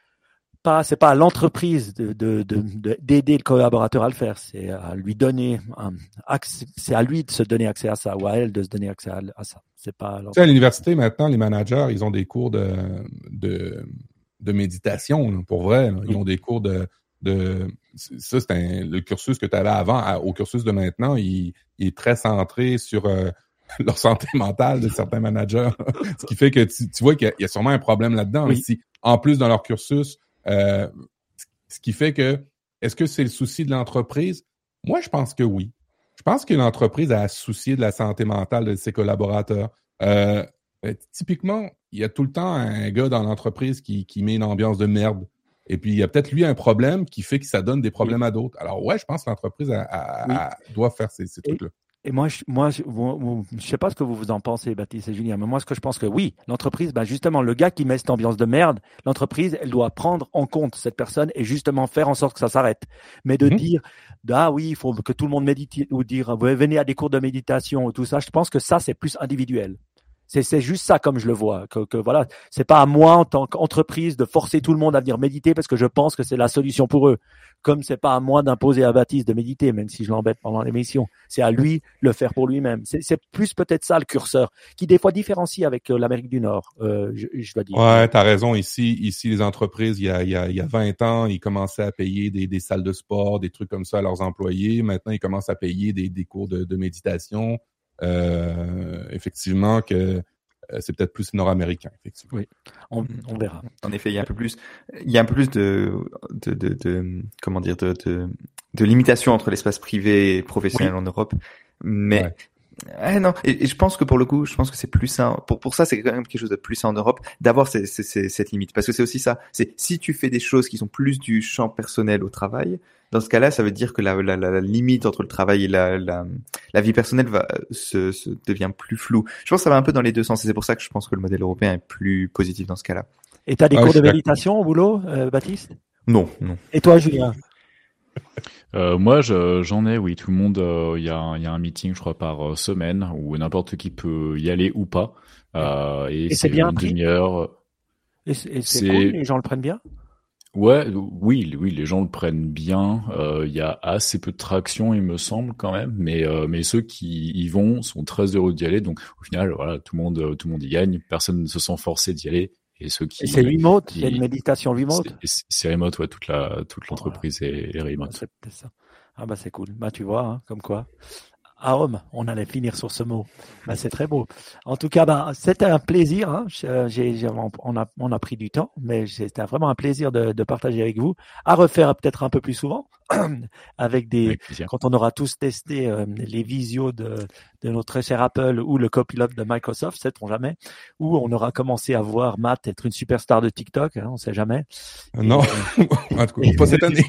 pas, c'est pas à l'entreprise de, de, de, de d'aider le collaborateur à le faire, c'est à lui donner un accès, c'est à lui de se donner accès à ça, ou à elle de se donner accès à, à ça. C'est pas. Tu sais, à l'université maintenant, les managers, ils ont des cours de de, de méditation, là, pour vrai. Là. Ils ont des cours de de ça, c'est un, le cursus que tu avais avant, à, au cursus de maintenant, il, il est très centré sur euh, leur santé mentale de certains managers, ce qui fait que tu, tu vois qu'il y a, il y a sûrement un problème là-dedans. Oui. Si, en plus dans leur cursus. Euh, ce qui fait que, est-ce que c'est le souci de l'entreprise? Moi, je pense que oui. Je pense que l'entreprise a à se soucier de la santé mentale de ses collaborateurs. Euh, typiquement, il y a tout le temps un gars dans l'entreprise qui, qui met une ambiance de merde. Et puis, il y a peut-être lui un problème qui fait que ça donne des problèmes oui. à d'autres. Alors, ouais, je pense que l'entreprise a, a, oui. a, doit faire ces, ces trucs-là. Et moi, je, moi, je, vous, je sais pas ce que vous vous en pensez, Baptiste et Julien, mais moi, ce que je pense que oui, l'entreprise, ben justement, le gars qui met cette ambiance de merde, l'entreprise, elle doit prendre en compte cette personne et justement faire en sorte que ça s'arrête. Mais de mmh. dire, ah oui, il faut que tout le monde médite ou dire, venez à des cours de méditation ou tout ça, je pense que ça, c'est plus individuel. C'est, c'est juste ça comme je le vois. Que, que voilà, c'est pas à moi en tant qu'entreprise de forcer tout le monde à venir méditer parce que je pense que c'est la solution pour eux. Comme c'est pas à moi d'imposer à Baptiste de méditer, même si je l'embête pendant l'émission. C'est à lui de le faire pour lui-même. C'est, c'est plus peut-être ça le curseur qui des fois différencie avec euh, l'Amérique du Nord. Euh, je, je dois dire. Ouais, t'as raison. Ici, ici les entreprises, il y a, il y a, il y a vingt ans, ils commençaient à payer des, des salles de sport, des trucs comme ça à leurs employés. Maintenant, ils commencent à payer des, des cours de, de méditation. Euh, effectivement que euh, c'est peut-être plus nord-américain, effectivement. Oui, on, on verra. En effet, il y a un peu plus, il y a un peu plus de, de, de, de comment dire, de, de, de limitation entre l'espace privé et professionnel oui. en Europe. Mais, ouais. Ah non, et, et je pense que pour le coup, je pense que c'est plus sain. Pour pour ça, c'est quand même quelque chose de plus sain en Europe d'avoir ces, ces, ces, cette limite, parce que c'est aussi ça. C'est si tu fais des choses qui sont plus du champ personnel au travail, dans ce cas-là, ça veut dire que la, la, la, la limite entre le travail et la, la, la vie personnelle va se, se devient plus floue. Je pense que ça va un peu dans les deux sens, et c'est pour ça que je pense que le modèle européen est plus positif dans ce cas-là. Et t'as des ah, cours de méditation au boulot, euh, Baptiste? Non, non. Et toi, Julien? Euh, moi, je, j'en ai, oui. Tout le monde, il euh, y, a, y a un meeting, je crois, par semaine où n'importe qui peut y aller ou pas. Euh, et, et c'est, c'est bien une demi-heure. Et c'est, et c'est, c'est cool, les gens le prennent bien? Ouais, oui, oui, les gens le prennent bien. Il euh, y a assez peu de traction, il me semble, quand même. Mais, euh, mais ceux qui y vont sont très heureux d'y aller. Donc, au final, voilà, tout le monde, tout le monde y gagne. Personne ne se sent forcé d'y aller. Et ceux qui. Et c'est remote, il y a une méditation remote. C'est, c'est remote, ouais, toute la, toute l'entreprise voilà. est, est remote. C'est, c'est ça. Ah bah c'est cool. Bah tu vois, hein, comme quoi. À Rome, on allait finir sur ce mot. Bah, c'est très beau. En tout cas, bah, c'était un plaisir. Hein. J'ai, j'ai, on, a, on a pris du temps, mais c'était vraiment un plaisir de, de partager avec vous. À refaire peut-être un peu plus souvent, avec des, avec quand on aura tous testé euh, les visios de, de notre très cher Apple ou le copilote de Microsoft, sait-on jamais, ou on aura commencé à voir Matt être une superstar de TikTok, hein, on sait jamais. Non, et, en tout cas, pas cette année.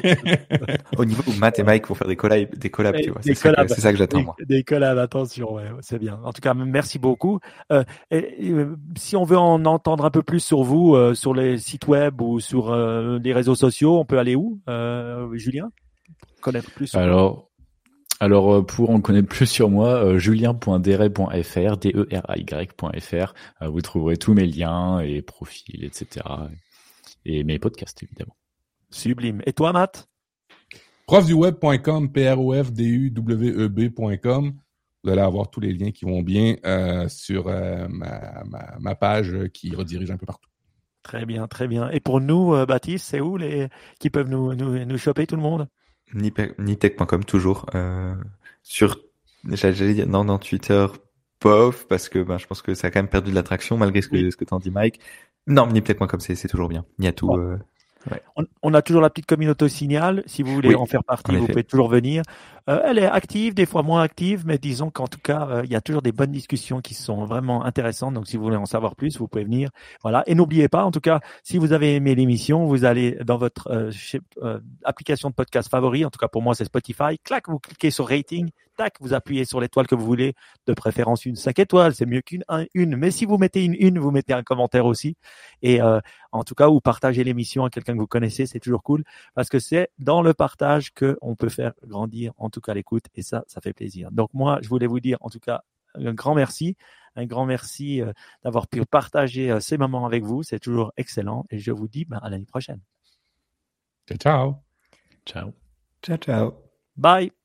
Au niveau où Matt et Mike vont faire des collabs, des collabs, tu vois. Des c'est, collabs, ça que, c'est ça que j'attends, des, moi. Des collabs, attention, ouais, c'est bien. En tout cas, merci beaucoup. Euh, et, et, si on veut en entendre un peu plus sur vous, euh, sur les sites web ou sur euh, les réseaux sociaux, on peut aller où, euh, Julien? Connaître plus sur Alors, alors pour en connaître plus sur moi, euh, julien point deret point f r, d e r a y point f r. Euh, vous trouverez tous mes liens et profils, et cetera. Et mes podcasts, évidemment. Sublime. Et toi, Matt? prof du web point com, p r o f d u w e b point com. Vous allez avoir tous les liens qui vont bien euh, sur euh, ma, ma, ma page qui redirige un peu partout. Très bien, très bien. Et pour nous, euh, Baptiste, c'est où les qui peuvent nous, nous, nous choper, tout le monde? nitech point com toujours. Euh, sur, j'allais dire, non, non, Twitter, bof, parce que ben, je pense que ça a quand même perdu de l'attraction malgré ce que, oui. ce que t'en dis, Mike. Non, nitech point com, c'est, c'est toujours bien. Il y a tout. Bon. Euh, ouais. on, on a toujours la petite communauté Signal. Si vous voulez oui, en faire partie, en vous effet. Pouvez toujours venir. Euh, elle est active, des fois moins active, mais disons qu'en tout cas, euh, il y a toujours des bonnes discussions qui sont vraiment intéressantes. Donc, si vous voulez en savoir plus, vous pouvez venir. Voilà. Et n'oubliez pas, en tout cas, si vous avez aimé l'émission, vous allez dans votre euh, chez, euh, application de podcast favori. En tout cas, pour moi, c'est Spotify. Clac, vous cliquez sur rating. Tac, vous appuyez sur l'étoile que vous voulez, de préférence une cinq étoiles, c'est mieux qu'une un, une. Mais si vous mettez une une, vous mettez un commentaire aussi. Et euh, en tout cas, ou partagez l'émission à quelqu'un que vous connaissez, c'est toujours cool parce que c'est dans le partage que on peut faire grandir, en tout cas l'écoute, et ça, ça fait plaisir. Donc moi, je voulais vous dire, en tout cas, un grand merci, un grand merci euh, d'avoir pu partager euh, ces moments avec vous. C'est toujours excellent, et je vous dis ben, à l'année prochaine. Ciao, ciao. Ciao. Ciao, ciao. Bye.